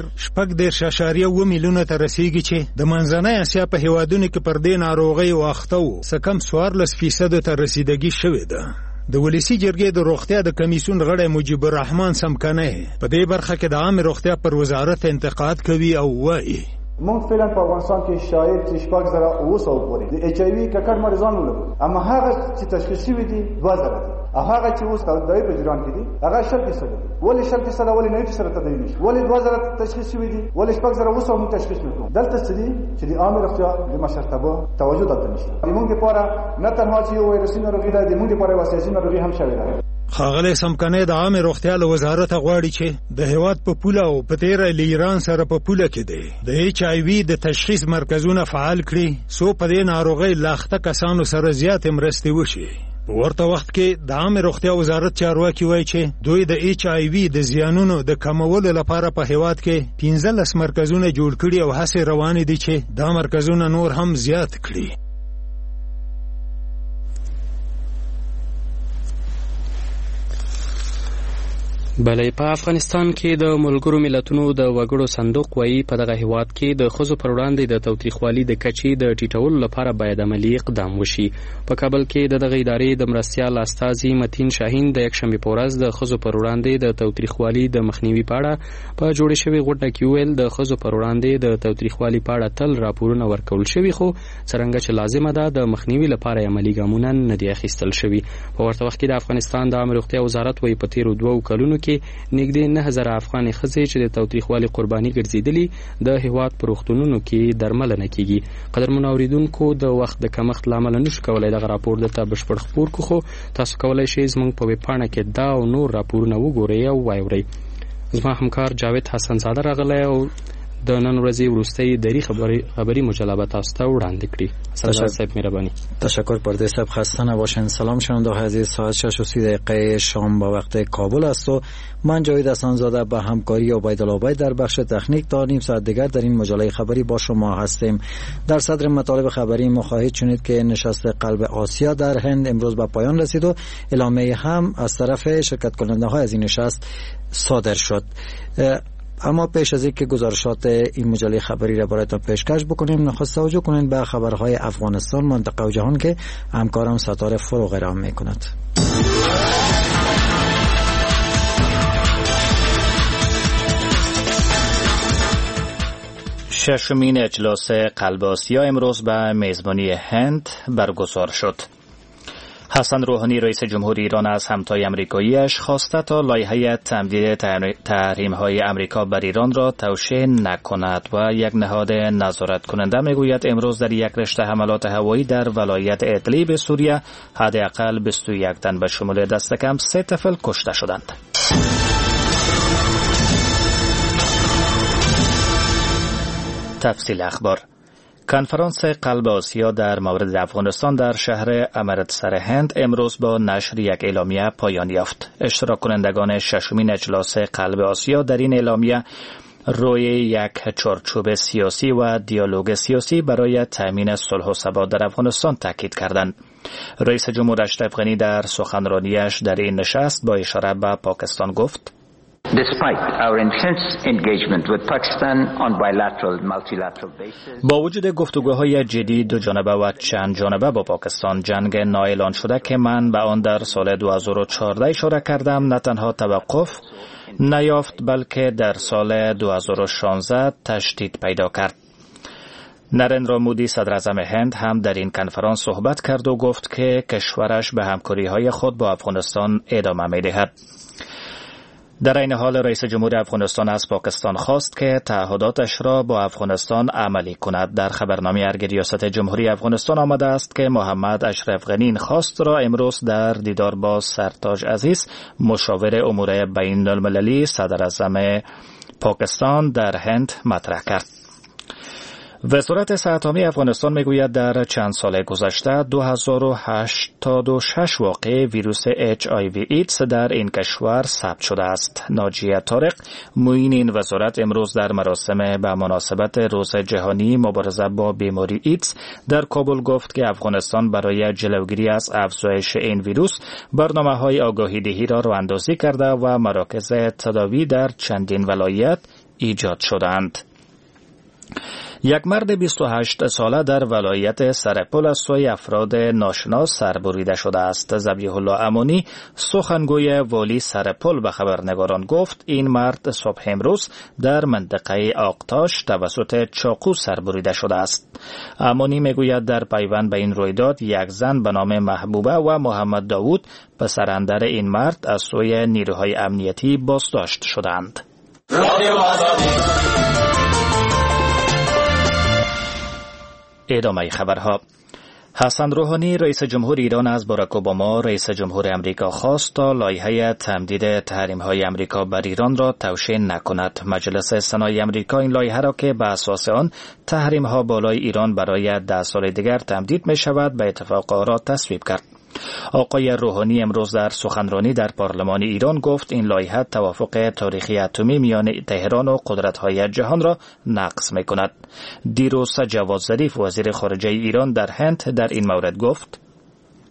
4.7 میلیونه ته رسیږي چې د منځنۍ اسیا په هیوادونو کې پر دې ناروغۍ واخته وو څه کم 14% ته رسیدګي شوې ده. د ولسی جرګې د روغتیا د کمیسیون غړی مجیب الرحمن سمکنه په دې برخه کې د عامه روغتیا پر وزارت انتقاد کوي او وایي مونږ فعلا په افغانستان کې شاید چې 7,000 پورې د ایچ آی وی ککړ مریضان ولرو، اما هغه چې تشخیص شوي دي 2,000 دي او هغه چې اوس دای په جریان کې دي هغه 0% دي. ولې 0% ولې 9% تداوی نشي؟ ولې 2,000 تشخیص شوي دي؟ ولې 7,000 مو تشخیص نکوم؟ دلته څه دي چې د عامه روغتیا د مشرتابه توجه دلته نشته. موږ لپاره نه تنها چې یو وایرسي ناروغي ده، د موږ لپاره یو سیاسي ناروغي هم شوې ده. ښاغلی سمکنه د عامه روغتیا له وزارت غواړي چې د هیواد په پوله او په تیره له ایران سره په پوله کې دی د ایچ آی وی د تشخیص مرکزونه فعال کړي څو په دې ناروغۍ لاخته کسانو سره زیاتې مرستې وشي. په ورته وخت کې د عامه روغتیا وزارت چارواکي وایي چې دوی د ایچ آی وی د زیانونو د کمولو لپاره په هیواد کې 15 مرکزونه جوړ کړي او هڅې روانې دي چې دا مرکزونه نور هم زیات کړي. بلې په افغانستان کې د ملګرو ملتونو د وګړو صندوق وایي په دغه هیواد کې د ښځو پر وړاندې د تاوتریخوالي د کچې د ټیټولو لپاره باید عملي اقدام وشي. په کابل کې د دغه ادارې د مرستیال استازي متین شاهین د یکشنبې په ورځ د ښځو پر وړاندې د تاوتریخوالي د مخنیوي په اړه په جوړې شوې غونډه کې وویل د ښځو پر وړاندې د تاوتریخوالي په اړه تل راپورونه ورکول شوي، خو څرنګه چې لازمه ده د مخنیوي لپاره عملي ګامونه نه دي اخیستل شوي. په ورته وخت کې د افغانستان د عامه روغتیا وزارت وایي په تیرو 2 کلونو کې نږدې 9000 افغاني ښځې چې د تاوتریخوالي قرباني ګرځېدلي د هیواد په روغتونونو کې درملنه کیږي. قدرمنو اوریدونکو د وخت د کمښت له امله نشو کولی دغه راپور درته بشپړ خپور کړو، خو تاسو کولی شئ زموږ په ویبپاڼه کې دا او نور راپورونه وګورئ او واورئ. زما همکار جاوید حسن زاده راغلی او د نن ورځې وروستۍ دری خبری مجله به تاسو ته وړاندې کړي. سردار صاحب مهرباني. تشکر پرده صاحب، خسته نباشین. سلام شنونده‌های عزیز، ساعت 6:30 شام به وقت کابل است و من جاوید حسن زاده به همکاری عبیدالله عبید در بخش تکنیک تا نیم ساعت دیگر در این مجله خبری با شما هستیم. در صدر مطالب خبری ما خواهید شنید که نشست قلب آسیا در هند امروز به پایان رسید و اعلامیه هم از طرف شرکت کننده‌های از این نشست صادر شد. اما پیش از اینکه گزارشات این مجله خبری را برایتان پیشکش بکنیم، نخست توجه کنید به خبرهای افغانستان، منطقه و جهان که همکارم ستاره فروغ ارائه می‌کند. ششمین اجلاس قلب آسیا امروز به میزبانی هند برگزار شد. حسن روحانی رئیس جمهوری ایران از همتای آمریکایی‌اش خواسته تا لایحه تمدید تحریم‌های آمریکا بر ایران را توشیح نکند و یک نهاد نظارت کننده میگوید امروز در یک رشته حملات هوایی در ولایت ادلیب سوریه حداقل 21 تن به شمول دست کم 3 طفل کشته شدند. تفصیل اخبار. کنفرانس قلب آسیا در مورد افغانستان در شهر امرتسر هند امروز با نشر یک اعلامیه پایان یافت. اشتراک کنندگان ششمین اجلاس قلب آسیا در این اعلامیه روی یک چارچوب سیاسی و دیالوگ سیاسی برای تامین صلح و ثبات در افغانستان تاکید کردند. رئیس جمهور اشرف غنی در سخنرانیش در این نشست با اشاره به پاکستان گفت: با وجود گفتگوهای جدی دو جانبه و چند جانبه با پاکستان، جنگ نااعلان شده که من به آن در سال 2014 اشاره کردم نه تنها توقف نیافت بلکه در سال 2016 تشدید پیدا کرد. نریندرا مودی صدر اعظم هند هم در این کنفرانس صحبت کرد و گفت که کشورش به همکاری‌های خود با افغانستان ادامه می‌دهد. در این حال رئیس جمهور افغانستان از پاکستان خواست که تعهداتش را با افغانستان عملی کند. در خبرنامه ارگ ریاست جمهوری افغانستان آمده است که محمد اشرف غنی این خواست را امروز در دیدار با سرتاج عزیز مشاور امور بین المللی صدر اعظم پاکستان در هند مطرح کرد. وزارت صحت عامه افغانستان میگوید در چند سال گذشته 2086 واقعه ویروس HIV ایدز در این کشور ثبت شده است. ناجیه طارق معین این وزارت امروز در مراسم به مناسبت روز جهانی مبارزه با بیماری ایدز در کابل گفت که افغانستان برای جلوگیری از افزایش این ویروس برنامه‌های آگاهی‌دهی را راه‌اندازی کرده و مراکز تداوی در چندین ولایت ایجاد شدند. یک مرد 28 ساله در ولایت سرپل از سوی افراد ناشناس سربریده شده است. ذبیح الله امانی سخنگوی والی سرپل به خبرنگاران گفت این مرد صبح امروز در منطقه آقتاش توسط چاقو سربریده شده است. امانی میگوید در پیوند به این رویداد یک زن به نام محبوبه و محمد داوود پسراندر این مرد از سوی نیروهای امنیتی بازداشت شدند. ادامه خبرها. حسن روحانی رئیس جمهور ایران از باراک اوباما رئیس جمهور امریکا خواست تا لایحه تمدید تحریم‌های امریکا بر ایران را توشیح نکند. مجلس سنای امریکا این لایحه را که به اساس آن تحریم‌ها بالای ایران برای 10 سال دیگر تمدید می‌شود به اتفاق آرا تصویب کرد. آقای روحانی امروز در سخنرانی در پارلمان ایران گفت این لایحه توافق تاریخی اتمی میان تهران و قدرت‌های جهان را نقض می‌کند. دیروز جواد ظریف وزیر خارجه ایران در هند در این مورد گفت: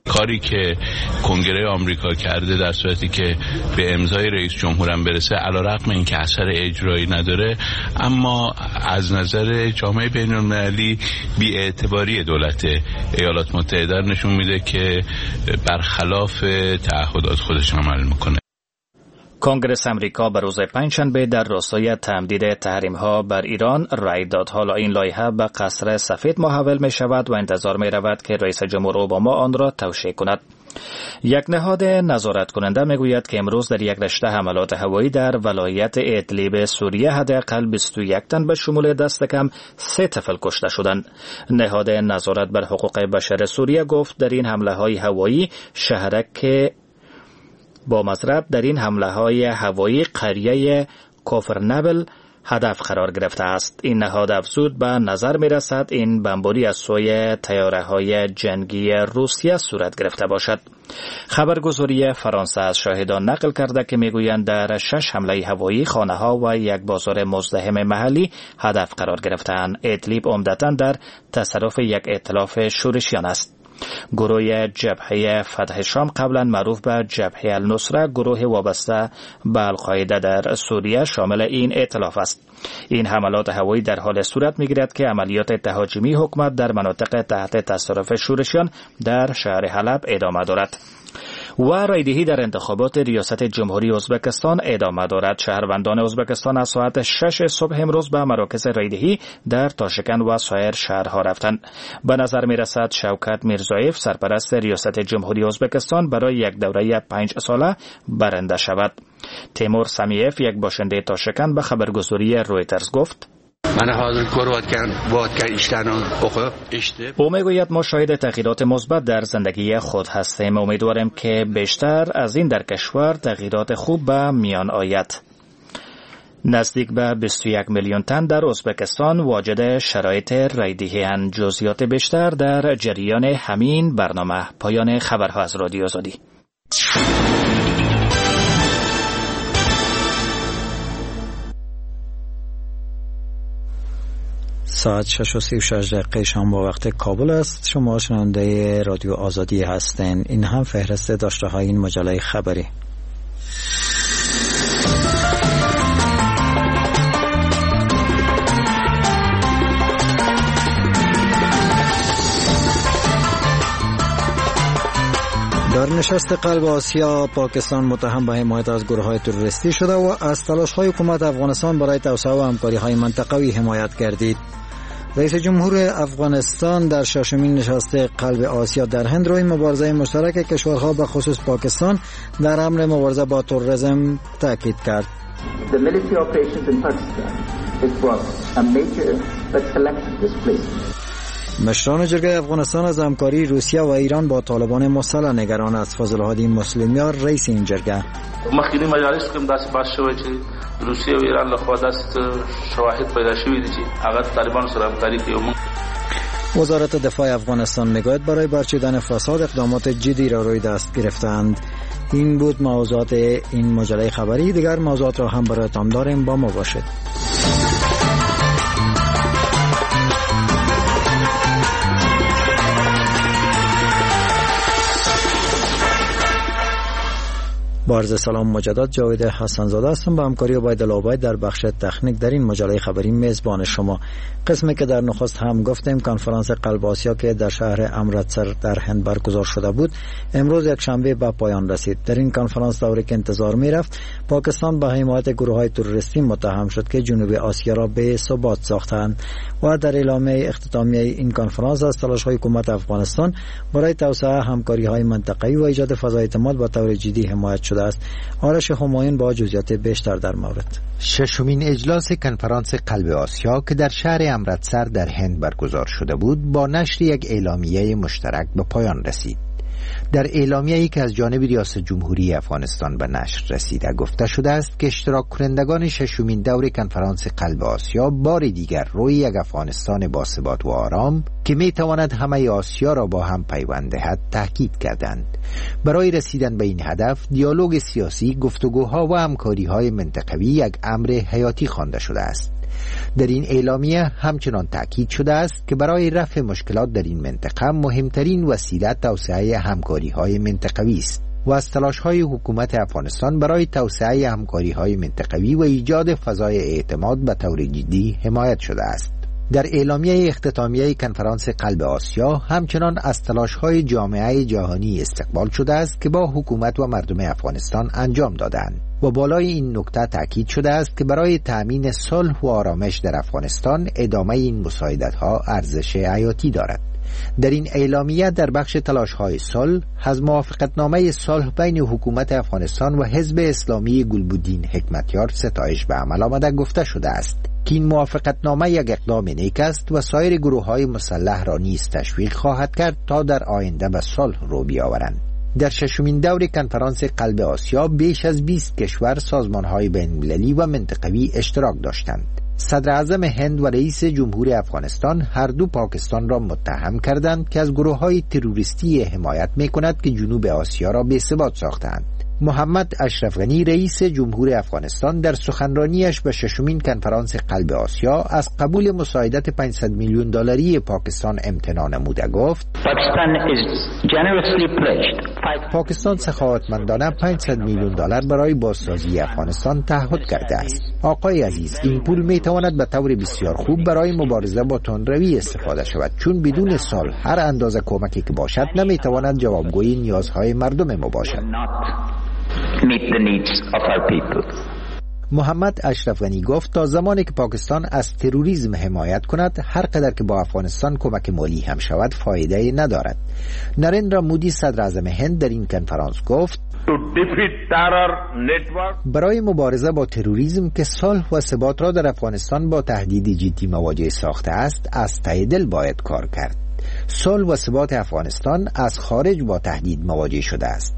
کاری که کنگره آمریکا کرده در صورتی که به امضای رئیس جمهورم برسه، علیرغم اینکه اثر اجرایی نداره، اما از نظر جامعه بین‌المللی بی‌اعتباری دولت ایالات متحده نشون میده که برخلاف تعهدات خودش عمل میکنه. کنگره امریکا به روز پنجشنبه در راستای تمدید تحریم‌ها بر ایران رأی داد. حالا این لایحه به قصر سفید محول می شود و انتظار می رود که رئیس جمهور اوباما آن را توشیح کند. یک نهاد نظارت کننده می گوید که امروز در یک رشته حملات هوایی در ولایت ادلیب سوریه حداقل 21 تن به شمول دست کم 3 طفل کشته شدند. نهاد نظارت بر حقوق بشر سوریه گفت در این حمله‌های هوایی شهرک با مضرب در این حمله‌های هوایی قریه کوفرنبل هدف قرار گرفته است. این نهاد افزود به نظر می رسد این بمباری از سوی طیاره‌های جنگی روسیه صورت گرفته باشد. خبرگزاری فرانسه از شاهدان نقل کرده که میگویند در 6 حمله هوایی خانه‌ها و یک بازار مزدحم محلی هدف قرار گرفتند. ادلیب عمدتاً در تصرف یک ائتلاف شورشیان است. گروه جبهه فتح شام قبلا معروف به جبهه النصره، گروه وابسته به القاعده در سوریه، شامل این ائتلاف است. این حملات هوایی در حال صورت می‌گیرد که عملیات تهاجمی حکومت در مناطق تحت تصرف شورشیان در شهر حلب ادامه دارد. و رایدهی در انتخابات ریاست جمهوری ازبکستان ادامه دارد. شهروندان ازبکستان از ساعت 6 صبح امروز به مراکز رایدهی در تاشکند و سایر شهرها رفتند. به نظر می رسد شوکت میرزایف سرپرست ریاست جمهوری ازبکستان برای یک دوره 5 ساله برنده شود. تیمور سمیف، یک باشنده تاشکند، به خبرگزاری رویترز گفت: او میگوید ما شاهد تغییرات مثبت در زندگی خود هستیم. امیدواریم که بیشتر از این در کشور تغییرات خوب به میان آید. نزدیک به 21 میلیون تن در ازبکستان واجد شرایط رایدهی اند. جزئیات بیشتر در جریان همین برنامه. پایان خبرها از رادیو آزادی. ساعت 6:36 شام با وقت کابل است. شما شنونده رادیو آزادی هستین. این هم فهرست داشته های این مجله خبری. در نشست قلب آسیا، پاکستان متهم به حمایت از گروه‌های تروریستی شده و از تلاش‌های حکومت افغانستان برای توسعه و همکاری‌های منطقوی حمایت گردید. رئیس جمهور افغانستان در ششمین نشست قلب آسیا در هند روی مبارزه مشترک کشورها به خصوص پاکستان در امر مبارزه با تروریسم تاکید کرد. The military operations in Pakistan, it was a major but selective displacement. مشران جرگه افغانستان از همکاری روسیه و ایران با طالبان مسلح نگران است. فضل هادی مسلمیار، رئیس این جرگه: مخکینی مجالس کې داسې بحث شوی چې روسیه و ایران له خوا داسې شواهد پیدا شوي دي چې هغه طالبان سره همکاري کوي. وزارت دفاع افغانستان میگوید برای برچیدن فساد اقدامات جدی را روی دست گرفتند. این بود موضوعات این مجله خبری. دیگر موضوعات را هم برایتان داریم، با ما باشید. با عرض سلام مجدد، جاوید حسنزاده هستم. با همکاری عبیدالله عبید در بخش تکنیک در این مجله خبری میزبان شما. قسمی که در نخست هم گفتیم، کنفرانس قلب آسیا که در شهر امرتسر در هند برگزار شده بود، امروز یک شنبه به پایان رسید. در این کنفرانس دوری که انتظار میرفت، پاکستان به حمایت گروه‌های تروریستی متهم شد که جنوب آسیا را به ثبات ساختند و در اعلامیه اختتامیه این کنفرانس از تلاش‌های حکومت افغانستان برای توسعه همکاری‌های منطقه‌ای و ایجاد فضای اعتماد به طور جدی حمایت شده است. آرش همایون با جزئیات بیشتر در مورد. ششمین اجلاس کنفرانس قلب آسیا که در شهر امرتسر در هند برگزار شده بود، با نشر یک اعلامیه مشترک به پایان رسید. در اعلامیه‌ای که از جانب ریاست جمهوری افغانستان به نشر رسیده گفته شده است که اشتراک کنندگان ششمین دور کنفرانس قلب آسیا بار دیگر روی یک افغانستان باثبات و آرام که میتواند همه آسیا را با هم پیوند دهد تاکید کردند. برای رسیدن به این هدف، دیالوگ سیاسی، گفتگوها و همکاری‌های منطقوی یک امر حیاتی خوانده شده است. در این اعلامیه همچنان تأکید شده است که برای رفع مشکلات در این منطقه مهمترین وسیله توسعه همکاری‌های منطقوی است و از تلاش‌های حکومت افغانستان برای توسعه همکاری‌های منطقوی و ایجاد فضای اعتماد به طور جدی حمایت شده است. در اعلامیه اختتامیه کنفرانس قلب آسیا همچنان از تلاش‌های جامعه جهانی استقبال شده است که با حکومت و مردم افغانستان انجام دادند و بالای این نکته تأکید شده است که برای تأمین صلح و آرامش در افغانستان ادامه این مساعدت‌ها ارزش حیاتی دارد. در این اعلامیه در بخش تلاش‌های صلح از موافقتنامه صلح بین حکومت افغانستان و حزب اسلامی گلبدین حکمتیار ستایش به عمل آمده گفته شده است که این موافقتنامه یک اقدام نیک است و سایر گروه‌های مسلح را نیز تشویق خواهد کرد تا در آینده به صلح رو بیاورند. در ششمین دور کنفرانس قلب آسیا بیش از 20 کشور سازمان‌های بین‌المللی و منطقوی اشتراک داشتند. صدر اعظم هند و رئیس جمهور افغانستان هر دو پاکستان را متهم کردند که از گروه‌های تروریستی حمایت می‌کند که جنوب آسیا را بی‌ثبات ساختند. محمد اشرف غنی رئیس جمهور افغانستان در سخنرانیش به ششمین کنفرانس قلب آسیا از قبول مساعدت 500 میلیون دلاری پاکستان امتناع نموده گفت پاکستان سخاوتمندانه 500 میلیون دلار برای بازسازی افغانستان تعهد کرده است. آقای عزیز، این پول میتواند به طور بسیار خوب برای مبارزه با تندروی استفاده شود، چون بدون صلح هر اندازه کمکی که باشد نمیتواند جوابگوی نیازهای مردم ما باشد. meet the needs of our people. محمد اشرف غنی گفت تا زمانی که پاکستان از تروریسم حمایت کند هر قدر که با افغانستان کمک مالی هم شود فایده ندارد. نریندرا مودی صدر اعظم هند در این کنفرانس گفت برای مبارزه با تروریسم که صلح و ثبات را در افغانستان با تهدید جدی مواجه ساخته است از ته دل باید کار کرد. صلح و ثبات افغانستان از خارج با تهدید مواجه شده است.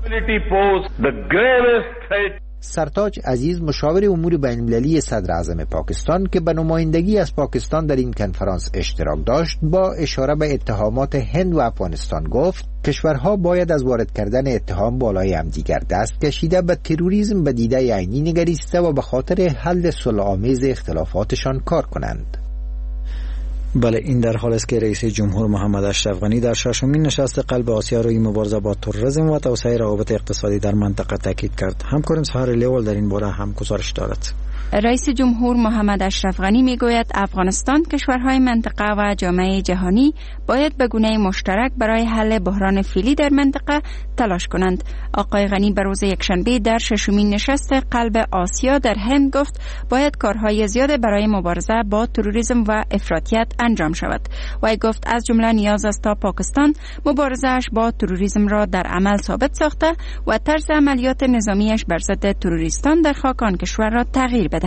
سرتاج عزیز مشاور امور بین‌المللی صدر اعظم پاکستان که به نمایندگی از پاکستان در این کنفرانس اشتراک داشت با اشاره به اتهامات هند و افغانستان گفت کشورها باید از وارد کردن اتهام بالای همدیگر دست کشیده به تروریسم به دیده عینی نگریسته و به خاطر حل صلح‌آمیز اختلافاتشان کار کنند. بله، این در حال است که رئیس جمهور محمد اشرف غنی در ششمین نشست قلب آسیا روی مبارزه با تروریسم و توسعه روابط اقتصادی در منطقه تاکید کرد. همکارم سهر لیول در این باره هم گزارش دارد. رئیس جمهور محمد اشرف غنی میگوید افغانستان، کشورهای منطقه و جامعه جهانی باید به گونه مشترک برای حل بحران فعلی در منطقه تلاش کنند. آقای غنی به روز یکشنبه در ششمین نشست قلب آسیا در هند گفت باید کارهای زیاد برای مبارزه با تروریسم و افراطیت انجام شود. وی گفت از جمله نیاز است تا پاکستان مبارزه‌اش با تروریسم را در عمل ثابت ساخته و طرز عملیات نظامیش بر ضد تروریستان در خاک آن کشور را تغییر بدهد.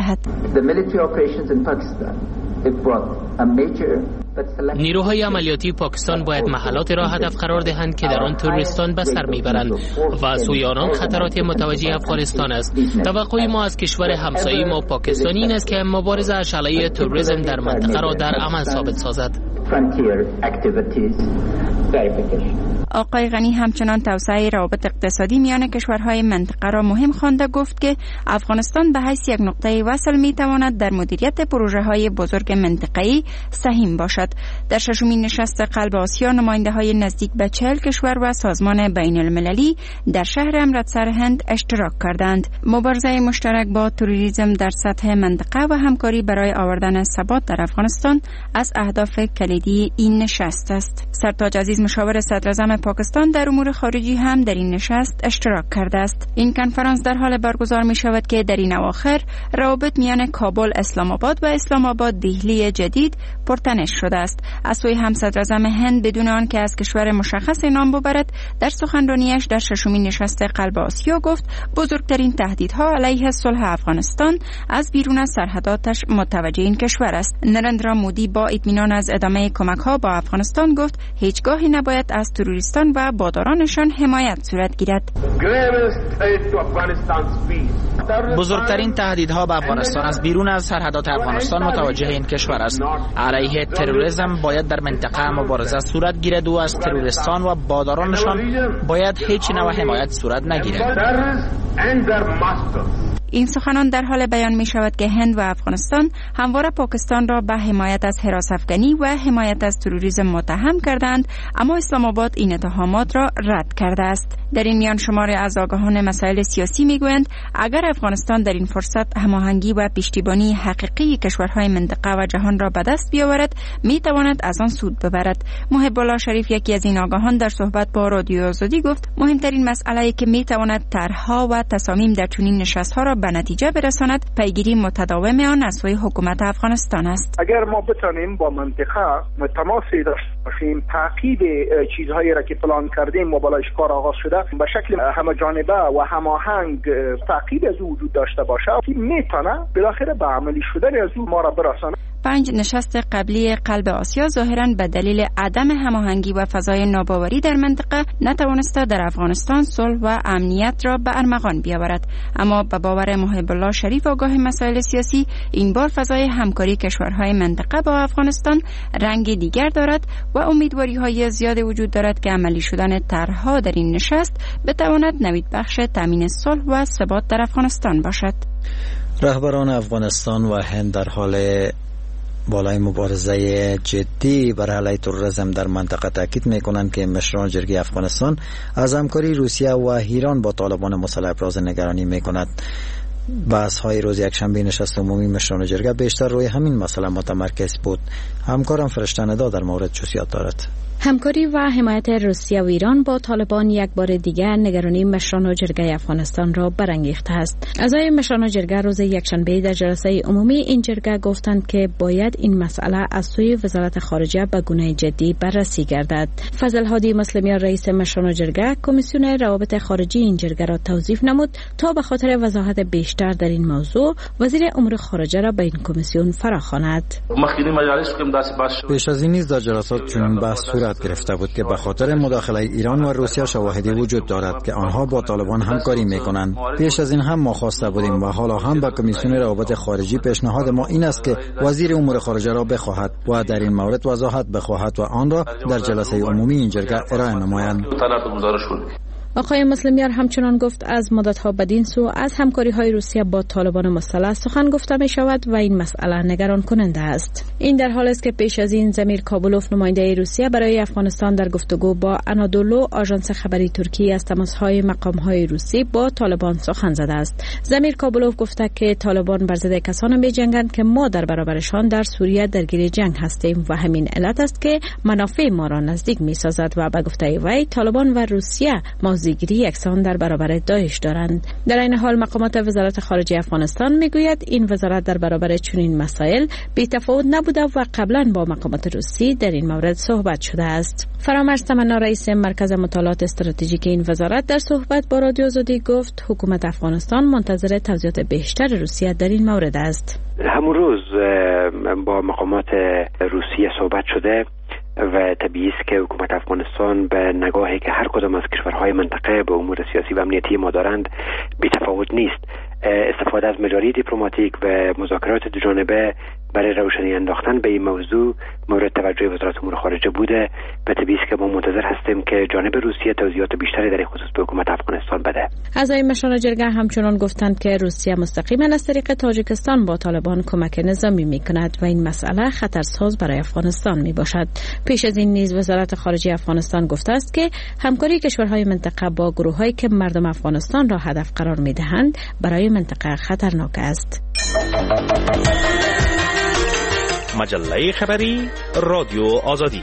نیروهای عملیاتی پاکستان باید محلات را هدف قرار دهند که در آن تروریستان به سر میبرند و سوی آنان خطرات متوجه افغانستان است. توقع ما از کشور همسایه ما پاکستان این است که مبارزه‌اش علیه تروریسم در منطقه را در عمل ثابت سازد. آقای غنی همچنان توسعه روابط اقتصادی میان کشورهای منطقه را مهم خوانده گفت که افغانستان به حیث یک نقطه وصل میتواند در مدیریت پروژه‌های بزرگ منطقه‌ای سهیم باشد. در ششمین نشست قلب آسیا نماینده‌های نزدیک به 40 کشور و سازمان بین‌المللی در شهر امرتسر هند اشتراک کردند. مبارزه مشترک با تروریسم در سطح منطقه و همکاری برای آوردن ثبات در افغانستان از اهداف کلیدی این نشست است. سرتاج عزیز مشاور صدر اعظم پاکستان در امور خارجی هم در این نشست اشتراک کرده است. این کنفرانس در حال برگزار می شود که در این اواخر روابط میان کابل اسلام آباد و اسلام آباد دهلی جدید پرتنش شده است. از سوی هم صدر اعظم هند بدون آن که از کشور مشخص نام ببرد در سخنرانیش در ششمین نشست قلب آسیا گفت بزرگترین تهدیدها علیه صلح افغانستان از بیرون از سرحداتش متوجه این کشور است. نریندرا مودی با اطمینان از ادامه کمک‌ها با افغانستان گفت هیچگاهی نباید از تروریستان و بادارانشان حمایت صورت گیرد. بزرگترین تهدیدها به افغانستان از بیرون از سرحدات افغانستان متوجه این کشور است. علیه تروریسم باید در منطقه مبارزه صورت گیرد و از تروریستان و بادارانشان باید هیچ نوع حمایت صورت نگیرد. and their masters. این سخنان در حال بیان می شود که هند و افغانستان همواره پاکستان را به حمایت از حراس افغانی و حمایت از تروریسم متهم کردند، اما اسلام آباد این اتهامات را رد کرده است. در این میان شماری از آگاهان مسائل سیاسی می گویند اگر افغانستان در این فرصت هماهنگی و پشتیبانی حقیقی کشورهای منطقه و جهان را به دست بیاورد، می تواند از آن سود ببرد. محب الله شریف، یکی از این آگاهان، در صحبت با رادیو آزادی گفت مهمترین مسئله‌ای که می تواند طرح‌ها و تصامیم در چنین نشست‌ها را به نتیجه برساند پیگیری متداوم آن از سوی حکومت افغانستان است. اگر ما بتانیم با منطقه تماسی داشته باشیم، تعقیب چیزهایی را که پلان کردیم و بالایش کار آغاز شده به شکل همه‌جانبه و هماهنگ تعقیب از او وجود داشته باشه، میتونه بالاخره به عملی شدن از او ما را برساند. 5 نشست قبلی قلب آسیا ظاهراً به دلیل عدم هماهنگی و فضای ناباوری در منطقه نتوانسته در افغانستان صلح و امنیت را به ارمغان بیاورد، اما به باور محب الله شریف، آگاه مسائل سیاسی، این بار فضای همکاری کشورهای منطقه با افغانستان رنگ دیگر دارد و امیدواری‌های زیاد وجود دارد که عملی شدن طرح‌ها در این نشست بتواند نویدبخش تامین صلح و ثبات در افغانستان باشد. رهبران افغانستان و هند در حال بالای مبارزه جدی بر علیه تروریسم در منطقه تاکید میکنند که مشران جرگه افغانستان از همکاری روسیه و ایران با طالبان مسلح ابراز نگرانی میکند. بحث های روز یکشنبه نشست عمومی مشران جرگه بیشتر روی همین مسئله متمرکز بود. همکارم فرشته ندا در مورد جزئیات دارد. همکاری و حمایت روسیه و ایران با طالبان یک بار دیگر نگرانی مشران جرگه افغانستان را برانگیخته است. اعضای مشران جرگه روز یکشنبه در جلسه عمومی این جرگه گفتند که باید این مسئله از سوی وزارت خارجه به گونه جدی بررسی گردد. فضل هادی مسلمیان، رئیس مشران جرگه، کمیسیون روابط خارجی این جرگه را توصیف نمود تا به خاطر وضاحت بیشتر در این موضوع وزیر امور خارجه را به این کمیسیون فراخواند. پیش از این نیز در جلسات چنین بحث صورت گرفته بود که به خاطر مداخله ایران و روسیه شواهدی وجود دارد که آنها با طالبان همکاری میکنند. پیش از این هم ما خواسته بودیم و حالا هم به کمیسیون روابط خارجی پیشنهاد ما این است که وزیر امور خارجه را بخواهد و در این مورد وضاحت بخواهد و آن را در جلسه عمومی این جرگه ارائه نمایند. آقای مسلمیان همچنان گفت از مدت‌ها بدین سو از همکاری‌های روسیه با طالبان مسلح سخن گفته می‌شود و این مسئله نگران کننده است. این در حالی است که پیش از این زمیر کابولوف، نماینده روسیه برای افغانستان، در گفتگو با انادولو، آژانس خبری ترکی، از تماس‌های مقام‌های روسی با طالبان سخن زده است. زمیر کابولوف گفته که طالبان بر ضد کسانی می‌جنگند که ما در برابرشان در سوریه درگیر جنگ هستیم و همین علت است که منافع ما را نزدیک می‌سازد و به گفته وی طالبان و روسیه موضع‌گیری یکسان در برابر داعش دارند. در این حال مقامات وزارت خارجه افغانستان میگوید این وزارت در برابر چنین مسائل بی‌تفاوت نبوده و قبلا با مقامات روسی در این مورد صحبت شده است. فرامرز تمنا، رئیس مرکز مطالعات استراتژیک این وزارت، در صحبت با رادیو آزادی گفت حکومت افغانستان منتظر توضیحات بیشتر روسیه در این مورد است. همون روز با مقامات روسیه صحبت شده و طبیعی است که حکومت افغانستان به نگاهی که هر کدام از کشورهای منطقه به امور سیاسی و امنیتی ما دارند بی‌تفاوت نیست. استفاده از مجاری دیپلماتیک و مذاکرات دوجانبه برای روشنی انداختن به این موضوع مورد توجه وزارت امور خارجه بوده و طبیعی است که ما منتظر هستیم که جانب روسیه توضیحات بیشتری در این خصوص به حکومت افغانستان بده. اعضای مشران جرگه همچنان گفتند که روسیه مستقیما از طریق تاجیکستان با طالبان کمک نظامی می‌کند و این مسئله خطرساز برای افغانستان میباشد. پیش از این نیز وزارت خارجه افغانستان گفته است که همکاری کشورهای منطقه با گروه‌هایی که مردم افغانستان را هدف قرار می‌دهند برای منطقه خطرناک است. مجله خبری رادیو آزادی.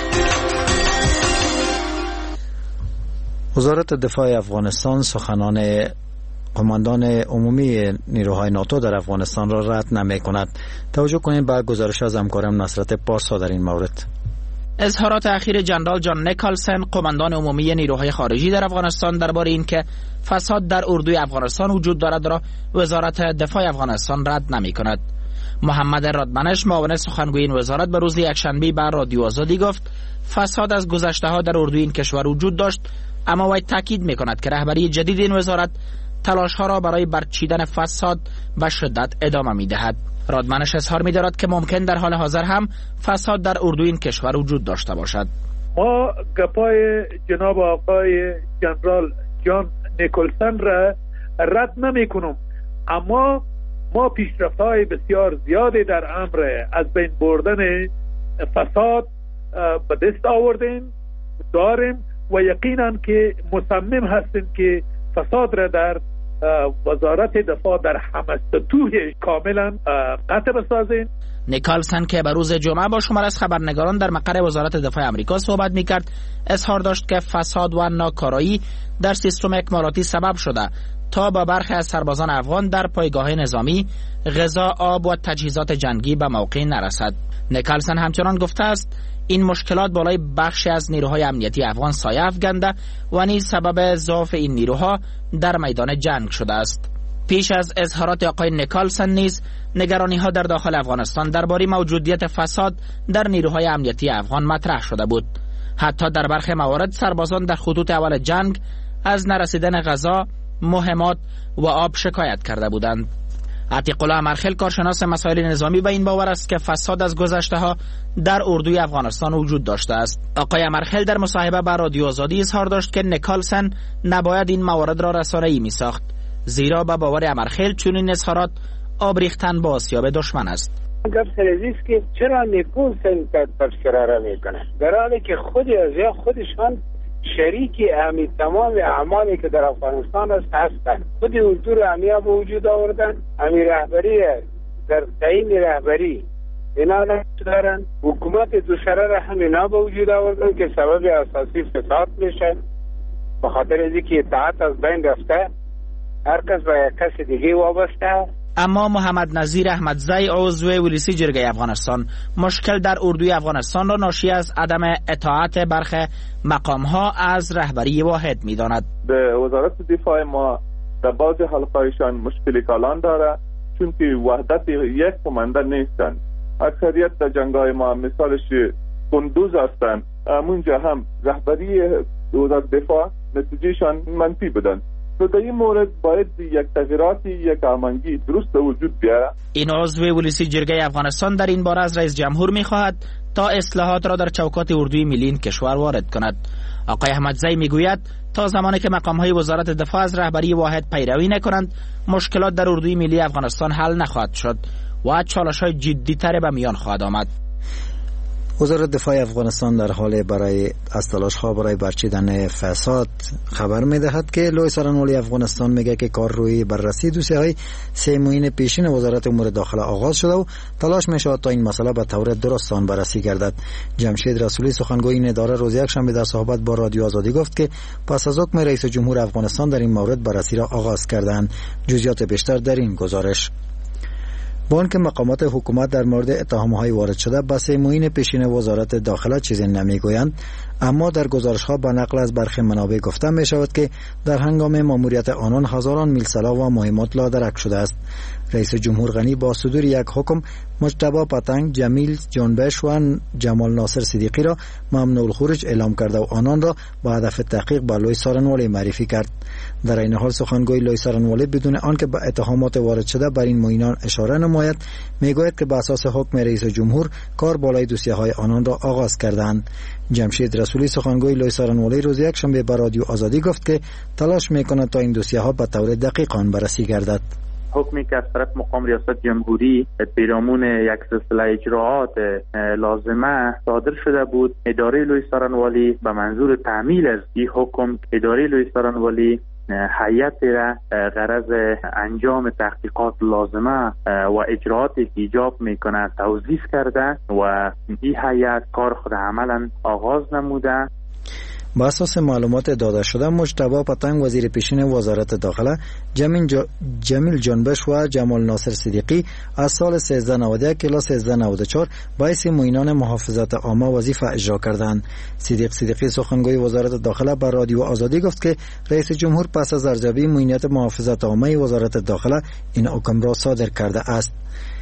وزارت دفاع افغانستان سخنان قماندان عمومی نیروهای ناتو در افغانستان را رد نمی کند. توجه کنید به گزارش از همکارم نصرت پارسا در این مورد. اظهارات اخیر جنرال جان نیکلسن، قماندان عمومی نیروهای خارجی در افغانستان، درباره این که فساد در اردوی افغانستان وجود دارد را وزارت دفاع افغانستان رد نمی کند. محمد رادمنش، معاون سخنگوی این وزارت، به روز یکشنبه بر رادیو آزادی گفت فساد از گذشته ها در اردوی این کشور وجود داشت، اما وی تاکید می کند که رهبری جدید این وزارت تلاش ها را برای برچیدن فساد و شدت ادامه می دهد. رادمنش اظهار می دارد که ممکن در حال حاضر هم فساد در اردوی این کشور وجود داشته باشد. ما گپای جناب آقای جنرال جان نیکلسن را رد نمی کنم، اما ما پیشرفت‌های بسیار زیادی در امر از بین بردن فساد به دست آوردیم داریم و یقینا که مصمم هستیم که فساد را در وزارت دفاع در همه سطوح کاملا قطع بسازیم. نیکالسن که به روز جمعه با شمار از خبرنگاران در مقر وزارت دفاع آمریکا صحبت می‌کرد، اظهار داشت که فساد و ناکارایی در سیستم اکمالاتی سبب شده تا با برخی از سربازان افغان در پایگاه نظامی غذا، آب و تجهیزات جنگی به موقع نرسد. نیکالسن همچنان گفته است این مشکلات بالای بخشی از نیروهای امنیتی افغان سایه افکنده و نیز سبب ضعف این نیروها در میدان جنگ شده است. پیش از اظهارات آقای نیکالسن نیز نگرانی ها در داخل افغانستان درباره موجودیت فساد در نیروهای امنیتی افغان مطرح شده بود. حتی در برخی موارد سربازان در خطوط اول جنگ از نرسیدن غذا، مهمات و آب شکایت کرده بودند. عتیق الله امرخیل کارشناس مسائل نظامی به این باور است که فساد از گذشته ها در اردوی افغانستان وجود داشته است. آقای امرخیل در مصاحبه با رادیو آزادی اظهار داشت که نیکالسن نباید این موارد را رسانه‌ای می‌ساخت، زیرا به باور امرخیل چنین اظهارات آب ریختن با آسیاب دشمن است. گفت سرزیست که چرا نیکالسن تبصره میکنه، در حالی که خودشان شریکی همین تمام اعمالی که در افغانستان هستند. خود اردو را همیا به وجود آوردن، همین رهبری در تعیین رهبری اینا دارن، حکومت دوسره را هم اینا به وجود آوردن که سبب اساسی فساد میشه. به خاطر از اینکه اطاعت از بین رفته، هر کس به یک کس دیگه وابسته. اما محمد نظیر احمدزی عضو ولسی جرگه افغانستان مشکل در اردوی افغانستان را ناشی از عدم اطاعت برخی مقام‌ها از رهبری واحد می‌داند. به وزارت دفاع ما در بعضی حلقه‌هایشان مشکلی کلان داره، چون که وحدت یک کمانده نیستن. اکثریت در جنگ‌های ما مثالش کندوز هستند، اونجا هم رهبری وزارت دفاع نتیجهشان منفی بودند. در این مورد باید یک تغییراتی، یک آهنگی درست وجود بیاید. این عضو ولسی جرگه افغانستان در این باره از رئیس جمهور می‌خواهد تا اصلاحات را در چوکات اردوی ملی این کشور وارد کند. آقای احمدزی میگوید تا زمانی که مقام‌های وزارت دفاع از رهبری واحد پیروی نکنند، مشکلات در اردوی ملی افغانستان حل نخواهد شد و چالش‌های جدی‌تر به میان خواهد آمد. وزارت دفاع افغانستان در حال از تلاش‌ها برای برچیدن فساد خبر می‌دهد که لوی سرانوالی افغانستان میگه که کار روی بررسی دوسیه‌های 3 معین پیشین وزارت امور داخله آغاز شده و تلاش می‌شود تا این مسئله به طور درست آن بررسی گردد. جمشید رسولی سخنگوی این اداره روز یکشنبه در صحبت با رادیو آزادی گفت که پس از حکم رئیس جمهور افغانستان در این مورد بررسی را آغاز کردند. جزئیات بیشتر در این گزارش. با آنکه مقامات حکومت در مورد اتهام‌های وارد شده به 3 معین پیشین وزارت داخله چیزی نمیگویند، اما در گزارش‌ها به نقل از برخی منابع گفته می‌شود که در هنگام ماموریت آنان هزاران میل سلاح و مهمات لادرک شده است. رئیس جمهور غنی با صدور یک حکم مجتبی پتنگ، جمیل جنبش و جمال ناصر صدیقی را ممنوع الخروج اعلام کرده و آنان را با هدف تحقیق به لوی سارنوالی معرفی کرد. در این حال سخنگوی لوی سارنوالی بدون آنکه به اتهامات وارد شده بر این معینان اشاره نماید، میگوید که به اساس حکم رئیس جمهور کار بالای دوسیه‌های آنان را آغاز کردند. جمشید رسولی سخنگوی لوی سارنوالی روز یکشنبه به رادیو آزادی گفت که تلاش می‌کند تا این دوسیه‌ها به طور دقیق آن بررسی گردد. حکمی که از طرف مقام ریاست جمهوری پیرامون یک سلسله اجراعات لازمه صادر شده بود، اداره لوی سارنوالی به منظور تعمیل از این حکم اداره لوی سارنوالی هیئت را غرض انجام تحقیقات لازمه و اجراعاتی که ایجاب میکنه توظیف کرده و این هیئت کار خود عملا آغاز نموده. با اساس معلومات داده شده مجتبی پتنگ وزیر پیشین وزارت داخله، جمیل جنبش و جمال ناصر صدیقی از سال 1391 الی 1394 باعث معینان محافظت عامه وظیفه اجرا کردند. صدیقی سخنگوی وزارت داخله بر رادیو آزادی گفت که رئیس جمهور پس از ارزیابی معینات محافظت عامه وزارت داخله این حکم را صادر کرده است.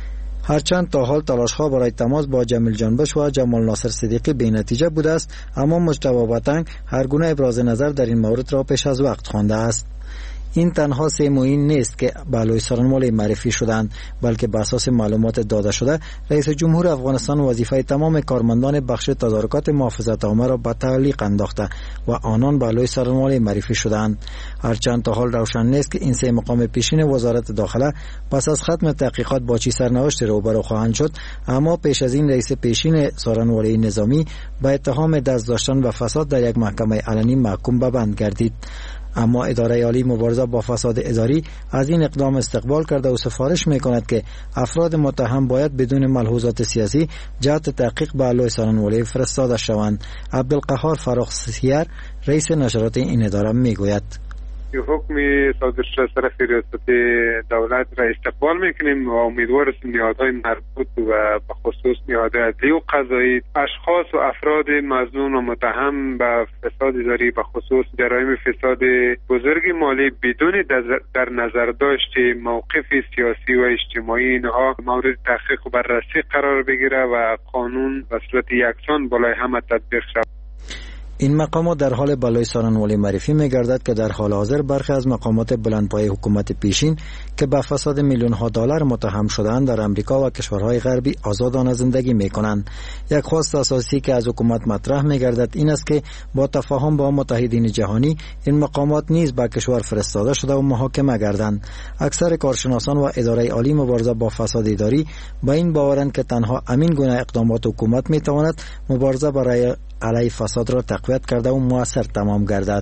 هرچند تا حال تلاش‌ها برای تماس با جمیل جنبش و جمال ناصر صدیقی بی نتیجه بوده است، اما مجتبی پتنگ هر گونه ابراز نظر در این مورد را پیش از وقت خوانده است. این تنها 3 معین نیست که بالای سرانوال معرفی شدند، بلکه بر اساس معلومات داده شده رئیس جمهور افغانستان وظیفه تمام کارمندان بخش تدارکات محافظت عامه را به تعلیق انداخته و آنان بالای سرانوال معرفی شدند. هرچند تا حال روشن نیست که این 3 مقام پیشین وزارت داخله پس از ختم تحقیقات با چه سرنوشتی روبرو خواهند شد، اما پیش از این رئیس پیشین سرانوال نظامی به اتهام دست داشتن و فساد در یک محکمه علنی محکوم به بند گردید. اما اداره عالی مبارزه با فساد اداری از این اقدام استقبال کرده و سفارش میکند که افراد متهم باید بدون ملحوظات سیاسی جهت تحقیق به علای سرانوال فرستاده شوند. عبدالقهار فراخسیر رئیس نشرات این اداره میگوید حکم صادر شده از طرف ریاست دولت را استقبال میکنیم و امیدوار هستیم نهادهای مربوط و به خصوص نهادهای عدلی و قضایی اشخاص و افراد مظنون و متهم به فساد اداری به خصوص جرایم فساد بزرگ مالی بدون در نظر داشت موقف سیاسی و اجتماعی اینها مورد تحقیق و بررسی قرار بگیره و قانون به صورت یکسان بالای همه تطبیق شود. این مقام در حال بالای سرانوال معرفی می‌گردد که در حال حاضر برخی از مقامات بلندپایه حکومت پیشین که به فساد میلیون‌ها دلار متهم شده‌اند در امریکا و کشورهای غربی آزادانه زندگی می‌کنند. یک خواست اساسی که از حکومت مطرح می‌گردد این است که با تفاهم با متحدین جهانی این مقامات نیز به کشور فرستاده شده و محاکمه گردند. اکثر کارشناسان و اداره عالی مبارزه با فساد اداری با این باورند که تنها همین گونه اقدامات حکومت می‌تواند مبارزه برای علیه فساد را تقویت کرده و مؤثر تمام گردد.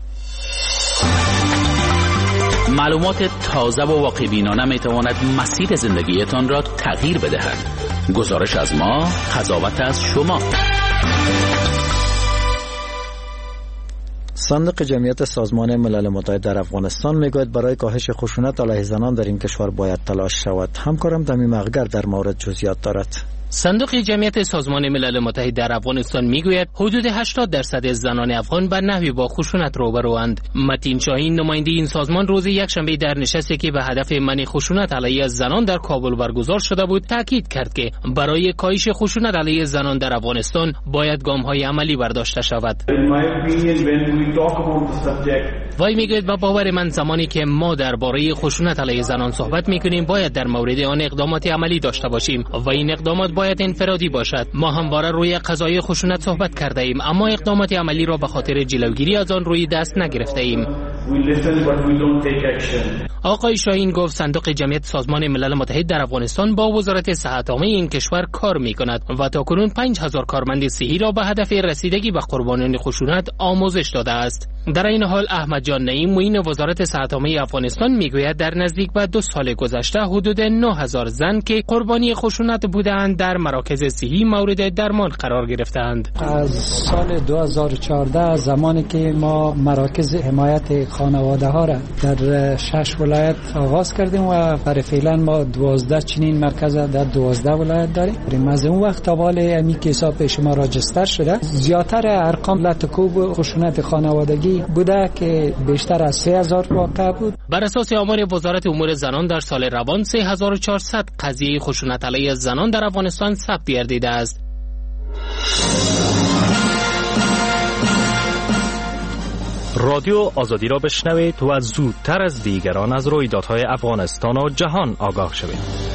معلومات تازه و واقع‌بینانه میتواند مسیر زندگیتان را تغییر بدهد. گزارش از ما، قضاوت از شما. صندوق جمعیت سازمان ملل متحد در افغانستان میگوید برای کاهش خشونت علیه زنان در این کشور باید تلاش شود. همکارم دمی مغگر در مورد جزئیات دارد. صندوق جمعیت سازمان ملل متحد در افغانستان میگوید حدود 80% زنان افغان به نحوی با خشونت روبروند. متین شاهین نماینده این سازمان روز یکشنبه در نشستی که به هدف منع خشونت علیه زنان در کابل برگزار شده بود تاکید کرد که برای کاهش خشونت علیه زنان در افغانستان باید گام‌های عملی برداشته شود. وی میگوید با باور من زمانی که ما درباره خشونت علیه زنان صحبت میکنیم باید در مورد آن اقدامات عملی داشته باشیم و این اقدامات باید انفرادی باشد. ما همواره روی قضایای خشونت صحبت کرده ایم اما اقدامات عملی را به خاطر جلوگیری از آن روی دست نگرفته ایم. آقای شاهین گفت صندوق جمعیت سازمان ملل متحد در افغانستان با وزارت صحت عامه این کشور کار میکند و تاکنون 5000 کارمند صحی را به هدف رسیدگی به قربانیان خشونت آموزش داده است. در این حال احمد جان نعیم معین وزارت صحت عامه افغانستان میگوید در نزدیک به 2 سال گذشته حدود 9000 زن که قربانی خشونت بودند در مراکز صحی مورد درمان قرار گرفتند. از سال 2014 زمانی که ما مراکز حمایت خانواده ها را در 6 ولایت آغاز کردیم و برای فعلا ما 12 چنین مرکز در 12 ولایت داریم. از اون وقت تا حال امی کیسا پیش ما راجستر شده. زیاتر ارقام لطکوب خشونت خانوادگی بوده که بیشتر از 3000 واقعه بود. بر اساس آمار وزارت امور زنان در سال روان 3400 قضیه خشونت علیه زنان در افغانستان ثبت گردیده است. رادیو آزادی را بشنوید و زودتر از دیگران از رویدادهای افغانستان و جهان آگاه شوید.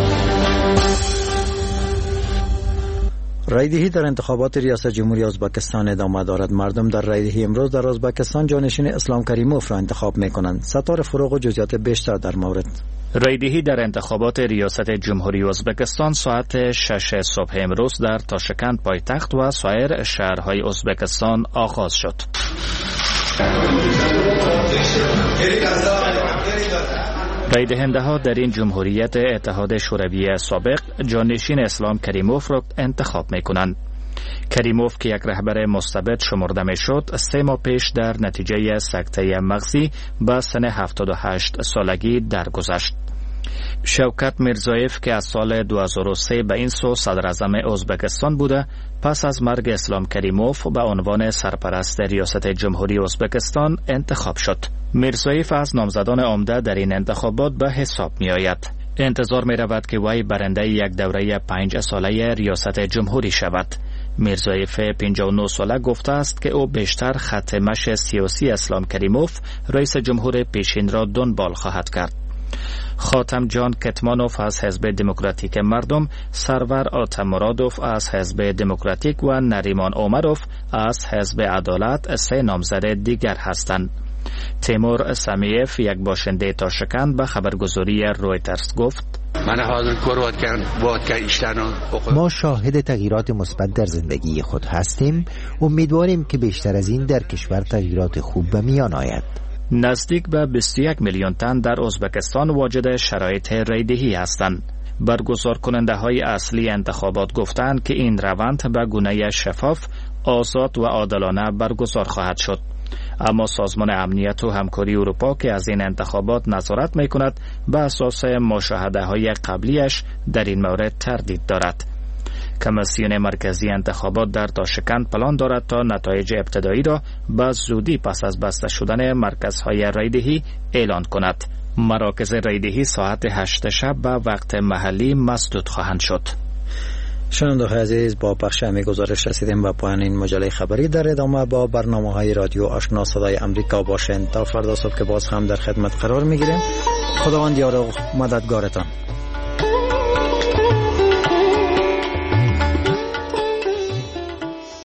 رایدهی در انتخابات ریاست جمهوری ازبکستان ادامه دارد. مردم در رایدهی امروز در ازبکستان جانشین اسلام کریموف را انتخاب می‌کنند. ستاره فروغ و جزئیات بیشتر در مورد. رایدهی در انتخابات ریاست جمهوری ازبکستان ساعت 6 صبح امروز در تاشکند پایتخت و سایر شهرهای ازبکستان آغاز شد. رایدهنده ها در این جمهوریت اتحاد شوروی سابق جانشین اسلام کریموف را انتخاب می کنند. کریموف که یک رهبر مستبد شمرده می شد 3 ماه پیش در نتیجه سکته مغزی به سن 78 سالگی درگذشت. شوکت میرزایف که از سال 2003 به این سو صدر اعظم ازبکستان بوده پس از مرگ اسلام کریموف به عنوان سرپرست ریاست جمهوری ازبکستان انتخاب شد. میرزایف از نامزدان عمده در این انتخابات به حساب می آید. انتظار می رود که وی برنده یک دوره 5 ساله ریاست جمهوری شود. میرزایف 59 ساله گفته است که او بیشتر خط مشی سیاسی اسلام کریموف رئیس جمهور پیشین را دنبال خواهد کرد. خاتم جان کتمانوف از حزب دموکراتیک مردم، سرور آتمرادوف از حزب دموکراتیک و نریمان اومروف از حزب عدالت سه نامزد دیگر هستند. تیمور سمیف، یک باشنده تاشکند، به خبرگزاری رویترز گفت: ما شاهد تغییرات مثبت در زندگی خود هستیم. امیدواریم که بیشتر از این در کشور تغییرات خوب به میان آید. نزدیک به 21 میلیون تن در ازبکستان واجد شرایط رایدهی هستند. برگزار کننده های اصلی انتخابات گفتند که این روند به گونه شفاف، آزاد و عادلانه برگزار خواهد شد. اما سازمان امنیت و همکاری اروپا که از این انتخابات نظارت می کند، به اساس مشاهده های قبلیش در این مورد تردید دارد. کمیسیون مرکزی انتخابات در تاشکند پلان دارد تا نتایج ابتدایی را به زودی پس از بسته شدن مرکزهای رایدهی اعلان کند. مراکز رایدهی ساعت 8 شب به وقت محلی مسدود خواهند شد. شنونده‌های عزیز، با پخش همین گزارش رسیدیم به پایان این مجله خبری. در ادامه با برنامه‌های رادیو آشنا صدای امریکا باشین. تا فردا صبح که باز هم در خدمت قرار می‌گیریم. خداوند یار و مددگارتان.